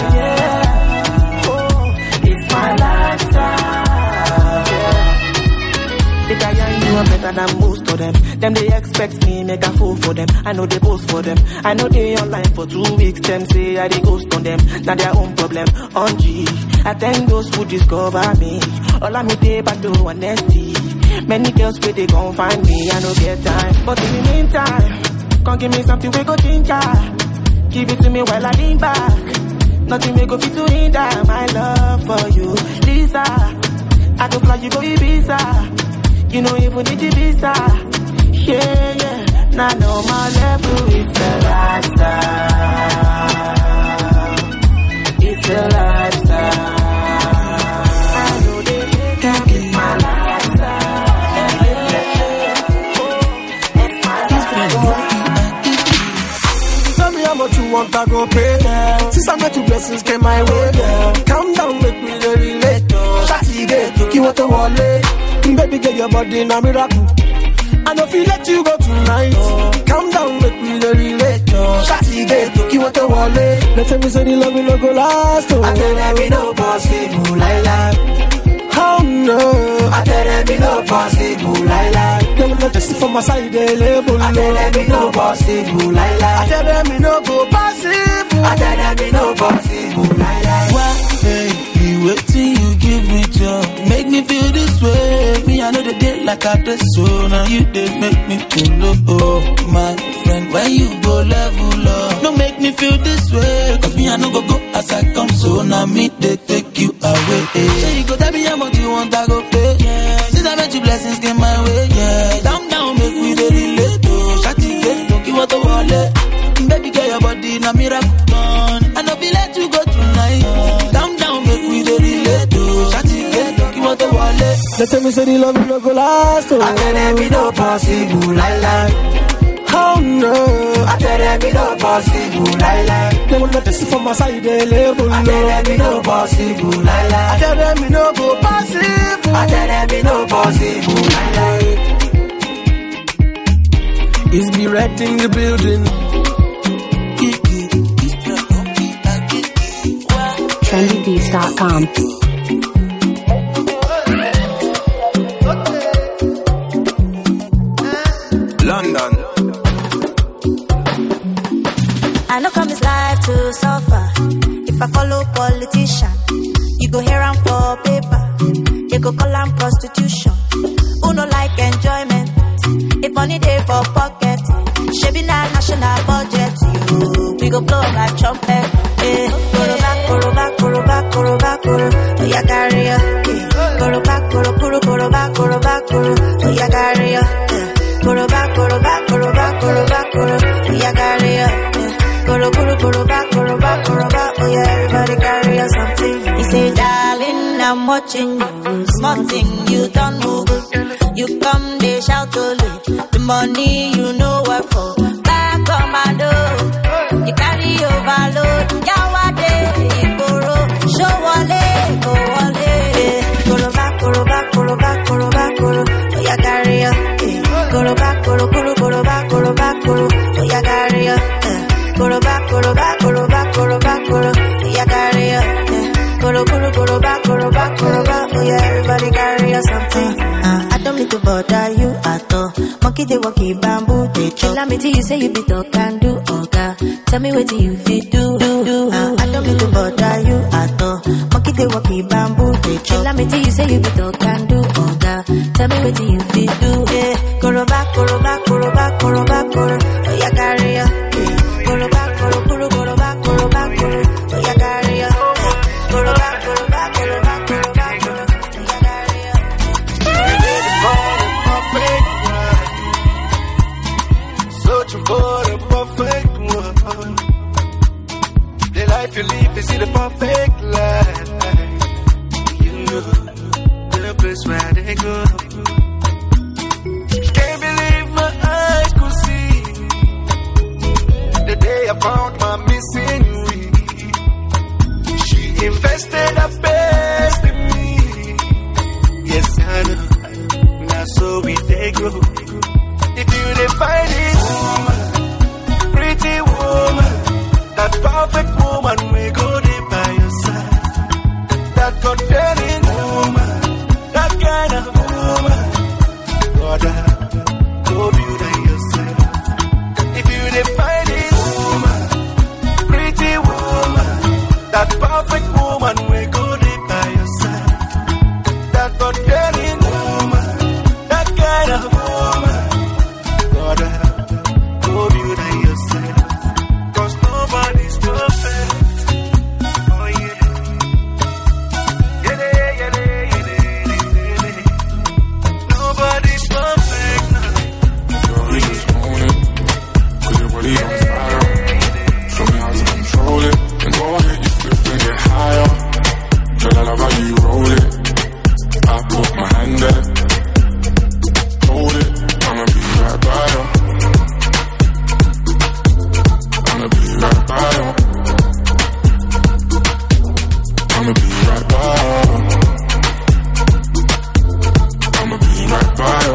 I'm better than most of them. Them they expect me, make a fool for them. I know they post for them. I know they online for 2 weeks. Them say I they ghost on them. Now their own problem. On G, I thank those who discover me. All I me day back to honesty. Many girls where they gon' find me. I no get time, but in the meantime, come give me something we go ginger. Give it to me while I lean back. Nothing we go fit to hinder my love for you, Lisa. I go fly you go Ibiza. You know even need the visa. Yeah, yeah. Now I know my level, it's a lifestyle. It's a lifestyle. I know they think it's my lifestyle. It's my lifestyle. Tell me how much you want, I go pay. Since I met you, blessings came my way. Calm down, make me the relate. Shawty get to keep what the wallet. Baby, get your body in a miracle. I know feel let you go tonight. Calm down, make me the relate. Shawty get to keep what the wallet. They tell me say the love will not go last. I tell them it no possible, lie. Oh no, I tell them it no possible, lie. They will not just for my side, they label. I tell them it no possible, lie. I tell them it no go possible. I tell them it no possible, lie. Why, baby, wait till you give me joy. Make me feel this way. Me, I know the day like I did so. Now you did make me feel low. Oh, my friend, when you go level up, don't make me feel this way. Cause me, I know go as I come. So now me, they take you away. Say you go tell me how much you want, I go pay. Yeah. Since I met you, blessings came my way. Yeah. Down, make me the relate. Oh, shawty get, don't give what the wallet. Baby, get your body in a miracle. I know feel let you go tonight. Down, make me the relate. Oh, shawty get, don't give what the wallet. They tell me say the love will not go last. Oh. I tell them it no possible, lie. Oh no, I tell them it no possible, lie. They will not just for my side, they label. I tell them it no possible, lie. I tell them it no go possible. I tell them it no possible, lie. It's be right in the building. trendybeats.com. London. I know come this life to suffer. If I follow politician, you go hear am for paper. They go call am prostitution. Who no like enjoyment? If money dey for pocket, shebi na national budget. You, we go blow like trumpet. Eh, koroba, koroba, koroba, koroba, koro. Oh yeah, carry ya. Koroba, koro, koro, koroba, koroba, koro. Oh yeah, carry ya. Koroba, koroba, koroba, koroba, koro. Oh yeah, carry ya. Koro, koro, koroba, koroba, koroba. Oh yeah, everybody carry ya something. He say, darling, I'm watching you. Small thing you don't move. You come, they shout only. The money you know what for. Back commando. You carry overload. Yawade, Iboro. Show wale, go wale. Koro bother you at all. Monkey they walkie bamboo, they chill. Me till you say you be talk can do, okay. Tell me what you fit do. I don't mean to bother you at all. Monkey they walkie bamboo, they chill. Me till you say you be talk can do, okay. Tell me what you fit do. Yeah, go back, go back, go back, go back, go. Oh yeah, carry on. Go back, go back, go back, go back, go. Oh yeah, carry on. Go back, go back, go back, go back, go. Searching for the perfect one. The life you live is the perfect life. You know the place where they go. Can't believe my eyes could see the day I found my missing ring. She invested her best in me. Yes, I know. Now so we they go. If you define it, woman, pretty woman, that perfect woman we go there by your side. That God-fearing woman, that kind of woman, God, go build on yourself. If you define it, woman, pretty woman, that perfect woman we go there by your side. That God-fearing woman, that kind of woman. Go build on yourself, 'cause nobody's perfect. Oh yeah. Nobody's perfect now. Girl, you just own it, 'cause your body on fire. Show me how to control it, and go ahead, you flip and get higher. Girl, I love how you roll it. I put my hand there, hold it, I'ma be right by you. I'ma be right by you. I'ma be right by you. I'ma be right by you.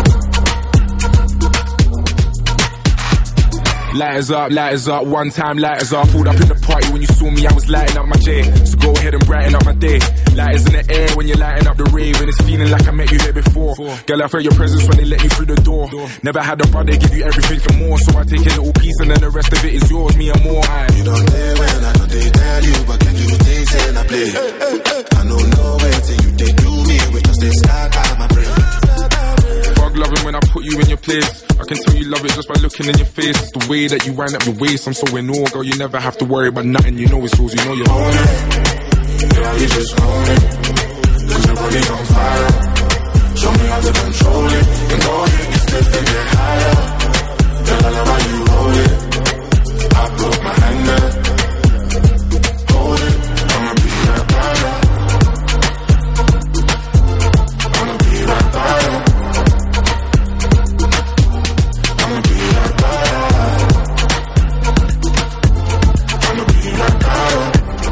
Lighters up, one time lighters up. Pulled up in the party when you saw me, I was lighting up my J. So go ahead and brighten up my day. Lighters in the air when you're lighting up the rave, and it's feeling like I met you here before. Girl, I felt your presence when they let you through the door. Never had a brother give you everything for more, so I take a little piece and then the rest of it is yours, me and more. You don't dare when I don't they tell you, but can you taste and I play? I don't know where till you they do me, we just they start out my brain. Fuck loving when I put you in your place. I can tell you love it just by looking in your face. It's the way that you wind up your waist. I'm so in awe, girl, you never have to worry about nothing. You know it's yours, you know you own it. Girl, you just own it, 'cause your body's on fire. Show me how to control it, and go ahead, you flip and get higher. Girl, I love how you roll it. I put my hand there, hold it, I'ma be right by you. I'ma be right by you. I'ma be right by you. I'ma be right by you.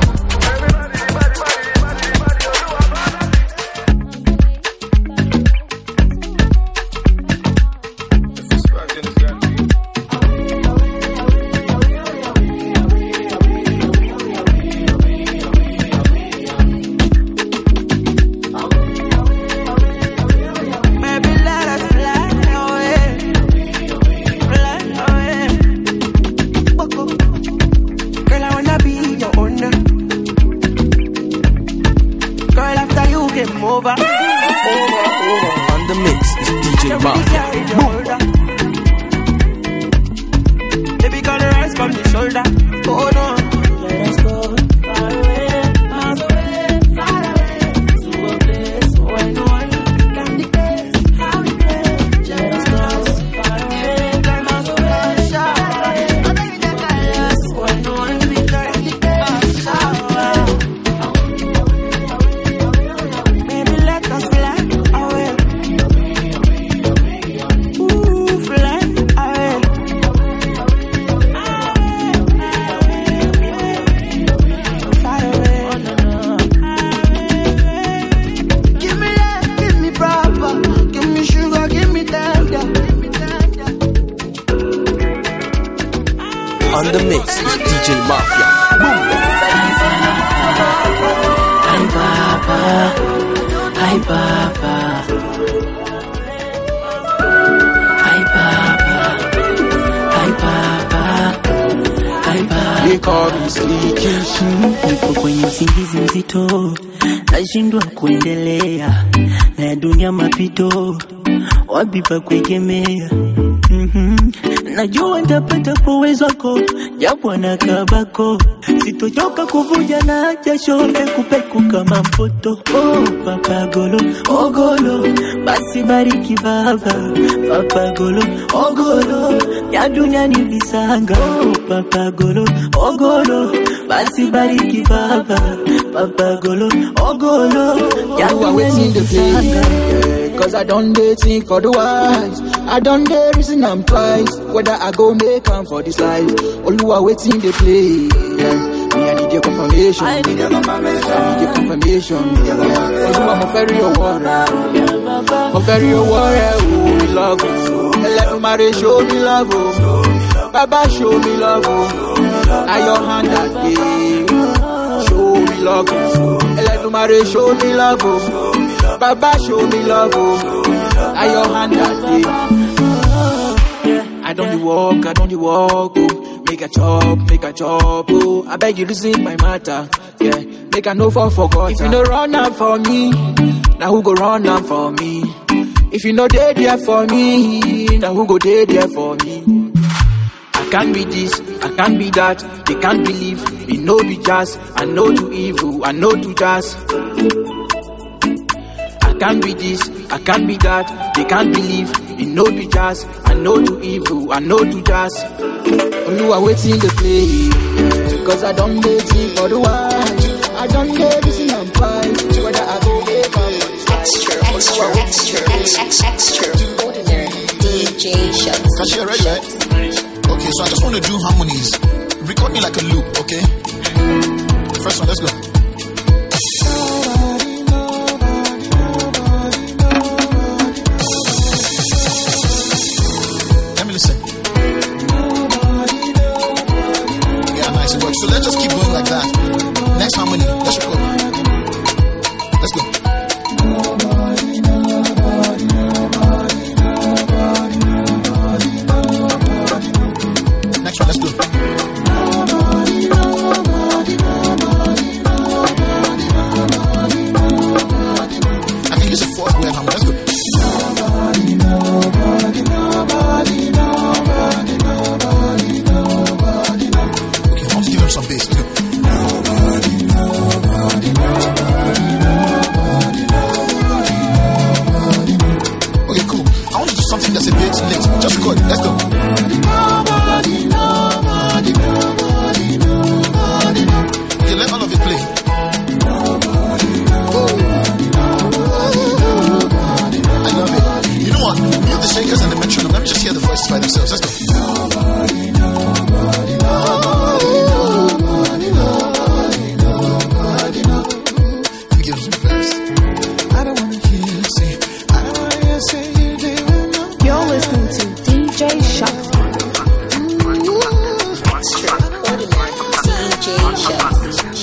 Over. On the mix is DJ Mafia. Baby, gonna rise from the shoulder. Oh no. Let us go far away, miles away, far away, to a place where no one can dictate how we play. Let us go far away, miles away, far away, where no one can dictate how we play. On the mix is DJ Mafia. Boom. Hi Baba, hi Baba. they call me Slicky. Niko kwenye usingizi mzito, nashindwa kuendelea na ya dunia mapito, wapi pa kuegemea. Najua nitapata kwa uwezo wako, japo na kabako, sitochoka kuvuja na jasho peku kama mpoto. Oh papa golo, oh golo, basi bariki baba. Papa golo, oh golo, ya dunia ni visanga. Oh papa golo, oh golo, basi bariki baba. Papa golo, oh golo, ya dunia ni visanga. Cause I don't dare think for the wise. I don't dare reason I'm twice. Whether I go make am for this life. Oluwa waiting they play. Me I need your confirmation. I need your confirmation. Oluwa mo ferry your water. Mo ferry your water. Oh me love you. Let me show me love you. Baba show me love you. At your hand that day. Show me love you. Let me show me love you. Baba show me love, oh, at your hand that day. Yeah, I don't walk, oh, make a chop, oh, I beg you listen my matter, yeah, make a no for forgot. If you no run out for me, now who go run out for me? If you no dead there for me, now who go dead there for me? I can't be this, I can't be that, they can't believe, it no be jazz, I know too evil, I know too jazz. I can't be this, I can't be that, they can't believe, it no be jazz, I know too evil, I know too jazz. Oluwa waiting to play, cause I don't dare think for the wise. I don't dare listen and fight, whether I go make extra, ordinary DJ shots. Can you right? Okay, so I just want to do harmonies. Record me like a loop, okay? First one, let's go. So let's just keep going like that. Next harmony, let's record. Let's go. Next one, let's go. I think it's a fourth way harmony. Let's go. Some bass. Okay, cool. I want to do something that's a bit lit. Just record. Let's go. Okay, let all of it play. I love it. You know what? Mute the shakers and the metronome. Let me just hear the voices by themselves. Let's go. You're listening to DJ Shots. DJ Shots.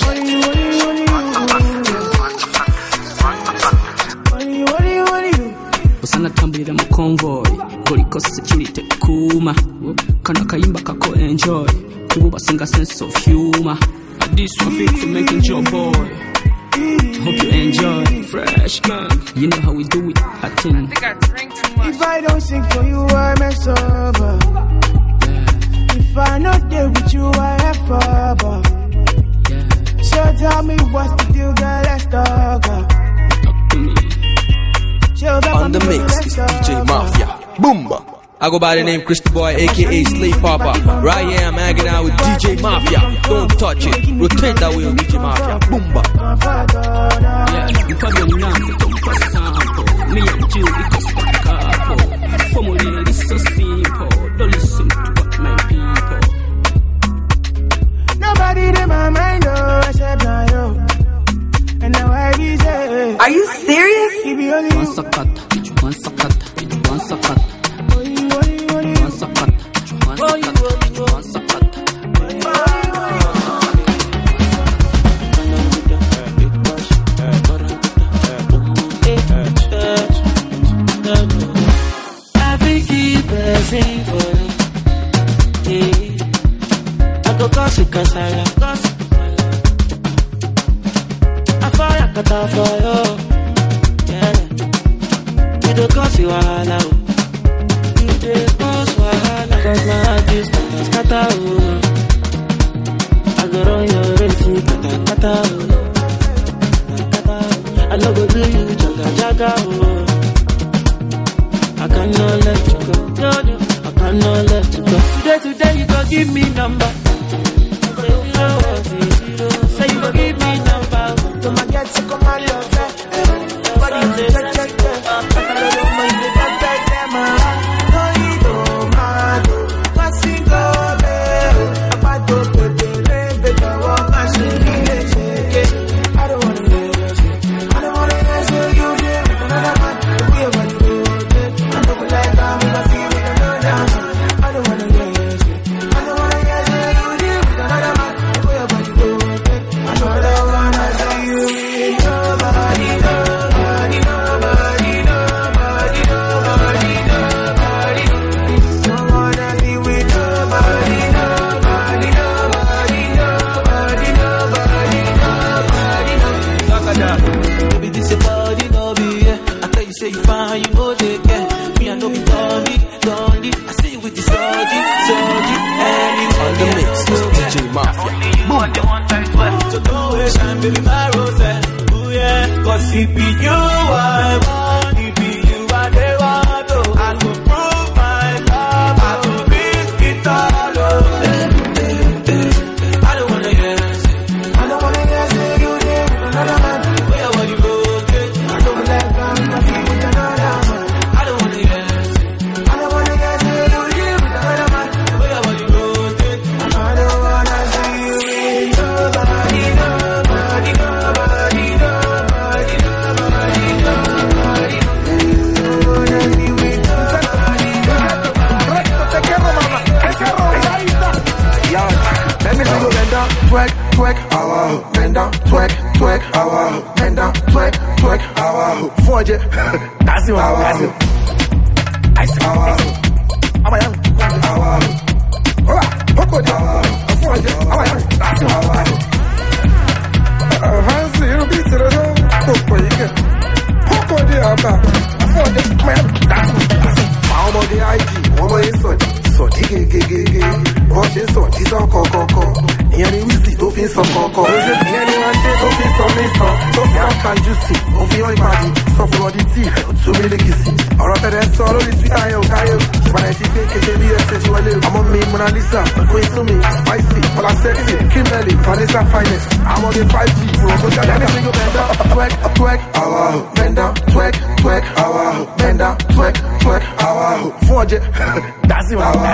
Usana tambulira mu convoy, goliko security kuma. Kana kayimba kako enjoy. Kubu basinga sense of humor. This one fit for making your boy. Hope you enjoy. Fresh man, you know how we do it. I think. If I don't sing for you, I mess up. If I not there with you, I have trouble. So tell me what's the deal, girl, let's talk. Talk to me. On the mix is DJ Mafia. Boomba. I go by the name Christy Boy, aka Slay Papa. Right here I'm hanging out with DJ Mafia. Don't touch it. Rotate that wheel, DJ Mafia. Boomba. Yeah, you can be nothing to sample. Me and you, because of the couple. Formula is so simple. Don't listen to what my people. Nobody in my mind, oh, except I know. And now I be say, are you serious? If you only one sakata, one sakata, one sakata. One sakata, one sakata, one sakata. I think keep passing for you. I go cause you kasala. I fire kata for you. Yeah. You don't cause you wahala. You don't cause wahala. Cause my heart is kata oh. I go run your race, kata oh. I no go do you jaga oh. I cannot let you go. No, I cannot let you go. Today you go give me number. Say you go give me number. Don't forget to come on your back. Body check. I don't mind the back there, man. No, you don't mind. What's in go there? About to put the rain, better walk and shake it. I don't wanna hear you. I don't wanna hear you there with another man. We are one to it. I don't like that. We must see with another man. I don't wanna hear you. I don't wanna hear you there with another man. We are one to it. I don't wanna see you with nobody. Don't wanna be with nobody. Baby, this your body, no be, yeah. I tell you, say you fine, you know they care. Me, I know be lonely. I see you with the surgery. On the mix, it's DJ Mafia. Boom. So don't waste time, baby, my rose. Ooh, yeah. Cause it be you I want, it be you I they want, oh. I go prove my love, I go beat it all, oh. I don't wanna hear I don't wanna hear you there with another man. where what you go, okay? I don't like that. We must see with another man. I don't wanna hear I don't wanna hear you there with another man. where what you go, okay? I don't wanna see you with nobody. Let me see you bend down, twerk, awa, bend down, twerk, awa, bend down, twerk, awa, forge it, that's you, awa, I see, awa, awa, forge it, that's you, awa, fancy, you beat it, Poko, you get, Poko, the awa, forge it, that's you, I'm on the IG, one more insult. So gigi, watch it, so it's all coco. Any wheezy, don't feel so coco. Anyone day, don't feel so missing. So can you see? Over your body, so for the tea, to really kiss it. Or up at solo, it's with I, but I see I'm on me, Mona Lisa, going to me, spicy, all I'm sexy, Kimberly, Vanessa finest. I'm on the 5G, let me see you bend down, twerk, awa, bend down, twerk, awa, bend down, twerk, awa, forge it, that's you, awa.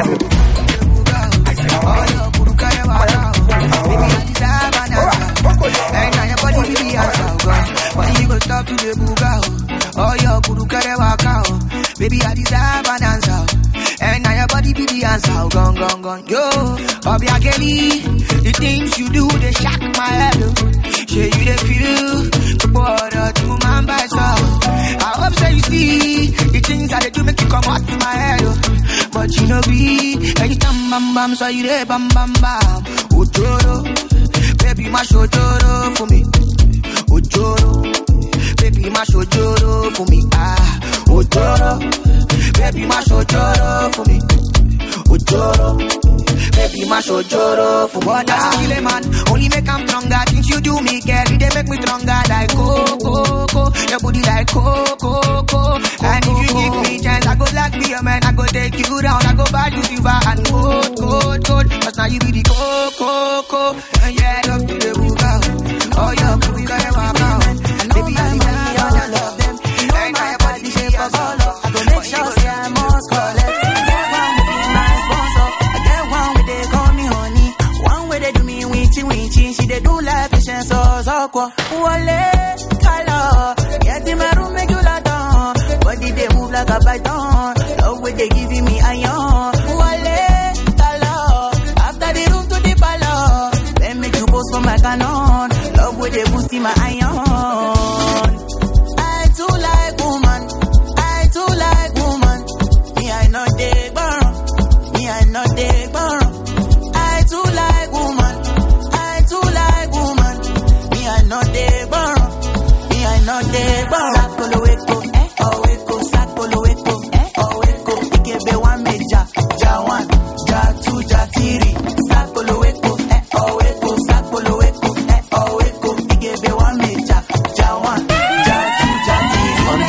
Stop to the buga, oh your guru kare waka, baby I deserve an answer, and now your body be the answer, gone, yo, Bobby Kelly, the things you do they shock my head, show you the feel, the border to man by soul, I hope so you see, the things that they do make you come out to my head, but you know be, anytime bam, so you there bam, ojoro, baby my ojoro for me, ojoro. Baby, mash ojoro for me, ojoro. Baby, mash ojoro for me, ojoro. Baby, mash ojoro for me. But that's kill a man, only make I'm stronger. Things you do me, girl, they make me stronger. Like coco, your booty like coco. And if you give me chance, I go like be a man. I go take you down, I go buy you silver and gold. Cause now you be the coco. And yeah, love to the buga. Oh, your booty got a wow. Baby, I love them. And I body shape of all up. I go make sure say I must collect. Get one with be my sponsor. I get one where they call me honey. One where they do me winchy. She they do like patience so quoi. Wale, color. Get in my room, make you lie down. Body they move like a python. Love where they giving me iron. Wale, color. After the room to the palace. Then make you post for my canon. Love where they boosting my iron. I too like woman. Me I not dey borrow. I too like woman.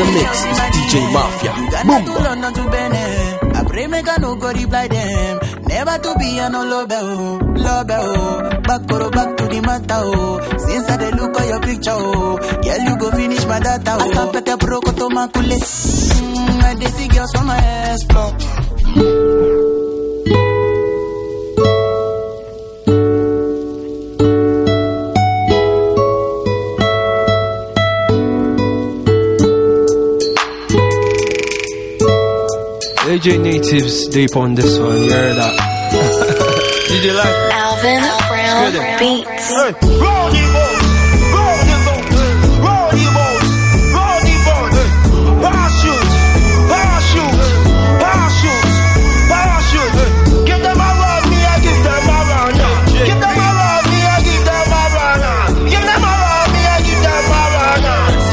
the mix is DJ Mafia. Boom. I pray make I no go reply them. Never to be a no love, love, back to the matter, oh. Since I dey look at your picture, oh, girl you go finish my data, oh. I saw better broke to my kule. I dey see girls from my ass block. AJ Natives deep on this one, you heard that? Did you like it? Alvin Brown Beats. Roll the boat, roll the boat, roll the boat, roll the boat. Parachute, parachute, parachute, parachute. Give them a run, me I give them a run. Give them a run, me I give them a run. Give them a run, me I give them a run.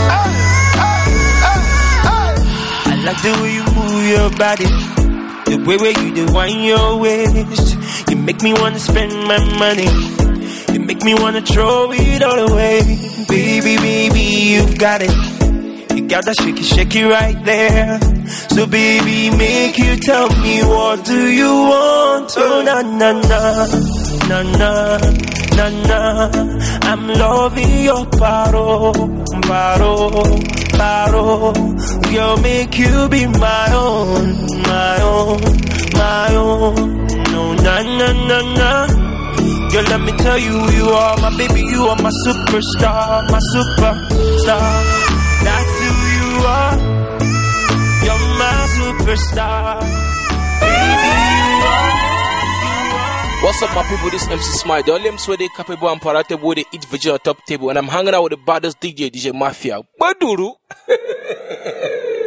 I like the way you move your body, the way where you do wind your waist. You make me wanna spend my money. You make me wanna throw it all away. Baby, baby, you've got it. You got that shaky right there. So baby, make you tell me, what do you want? Oh, na na na, na na, na na. I'm loving your paro, paro, paro. Girl, make you be my own, my own, my own. No, na na na na. Girl, let me tell you, you are my baby, you are my superstar, my superstar. That's who you are. You're my superstar. Baby, you are. What's up, my people? This MC Smile, the only MC where they capable and palatable, they eat veggie on top table, and I'm hanging out with the baddest DJ Mafia. Baduru.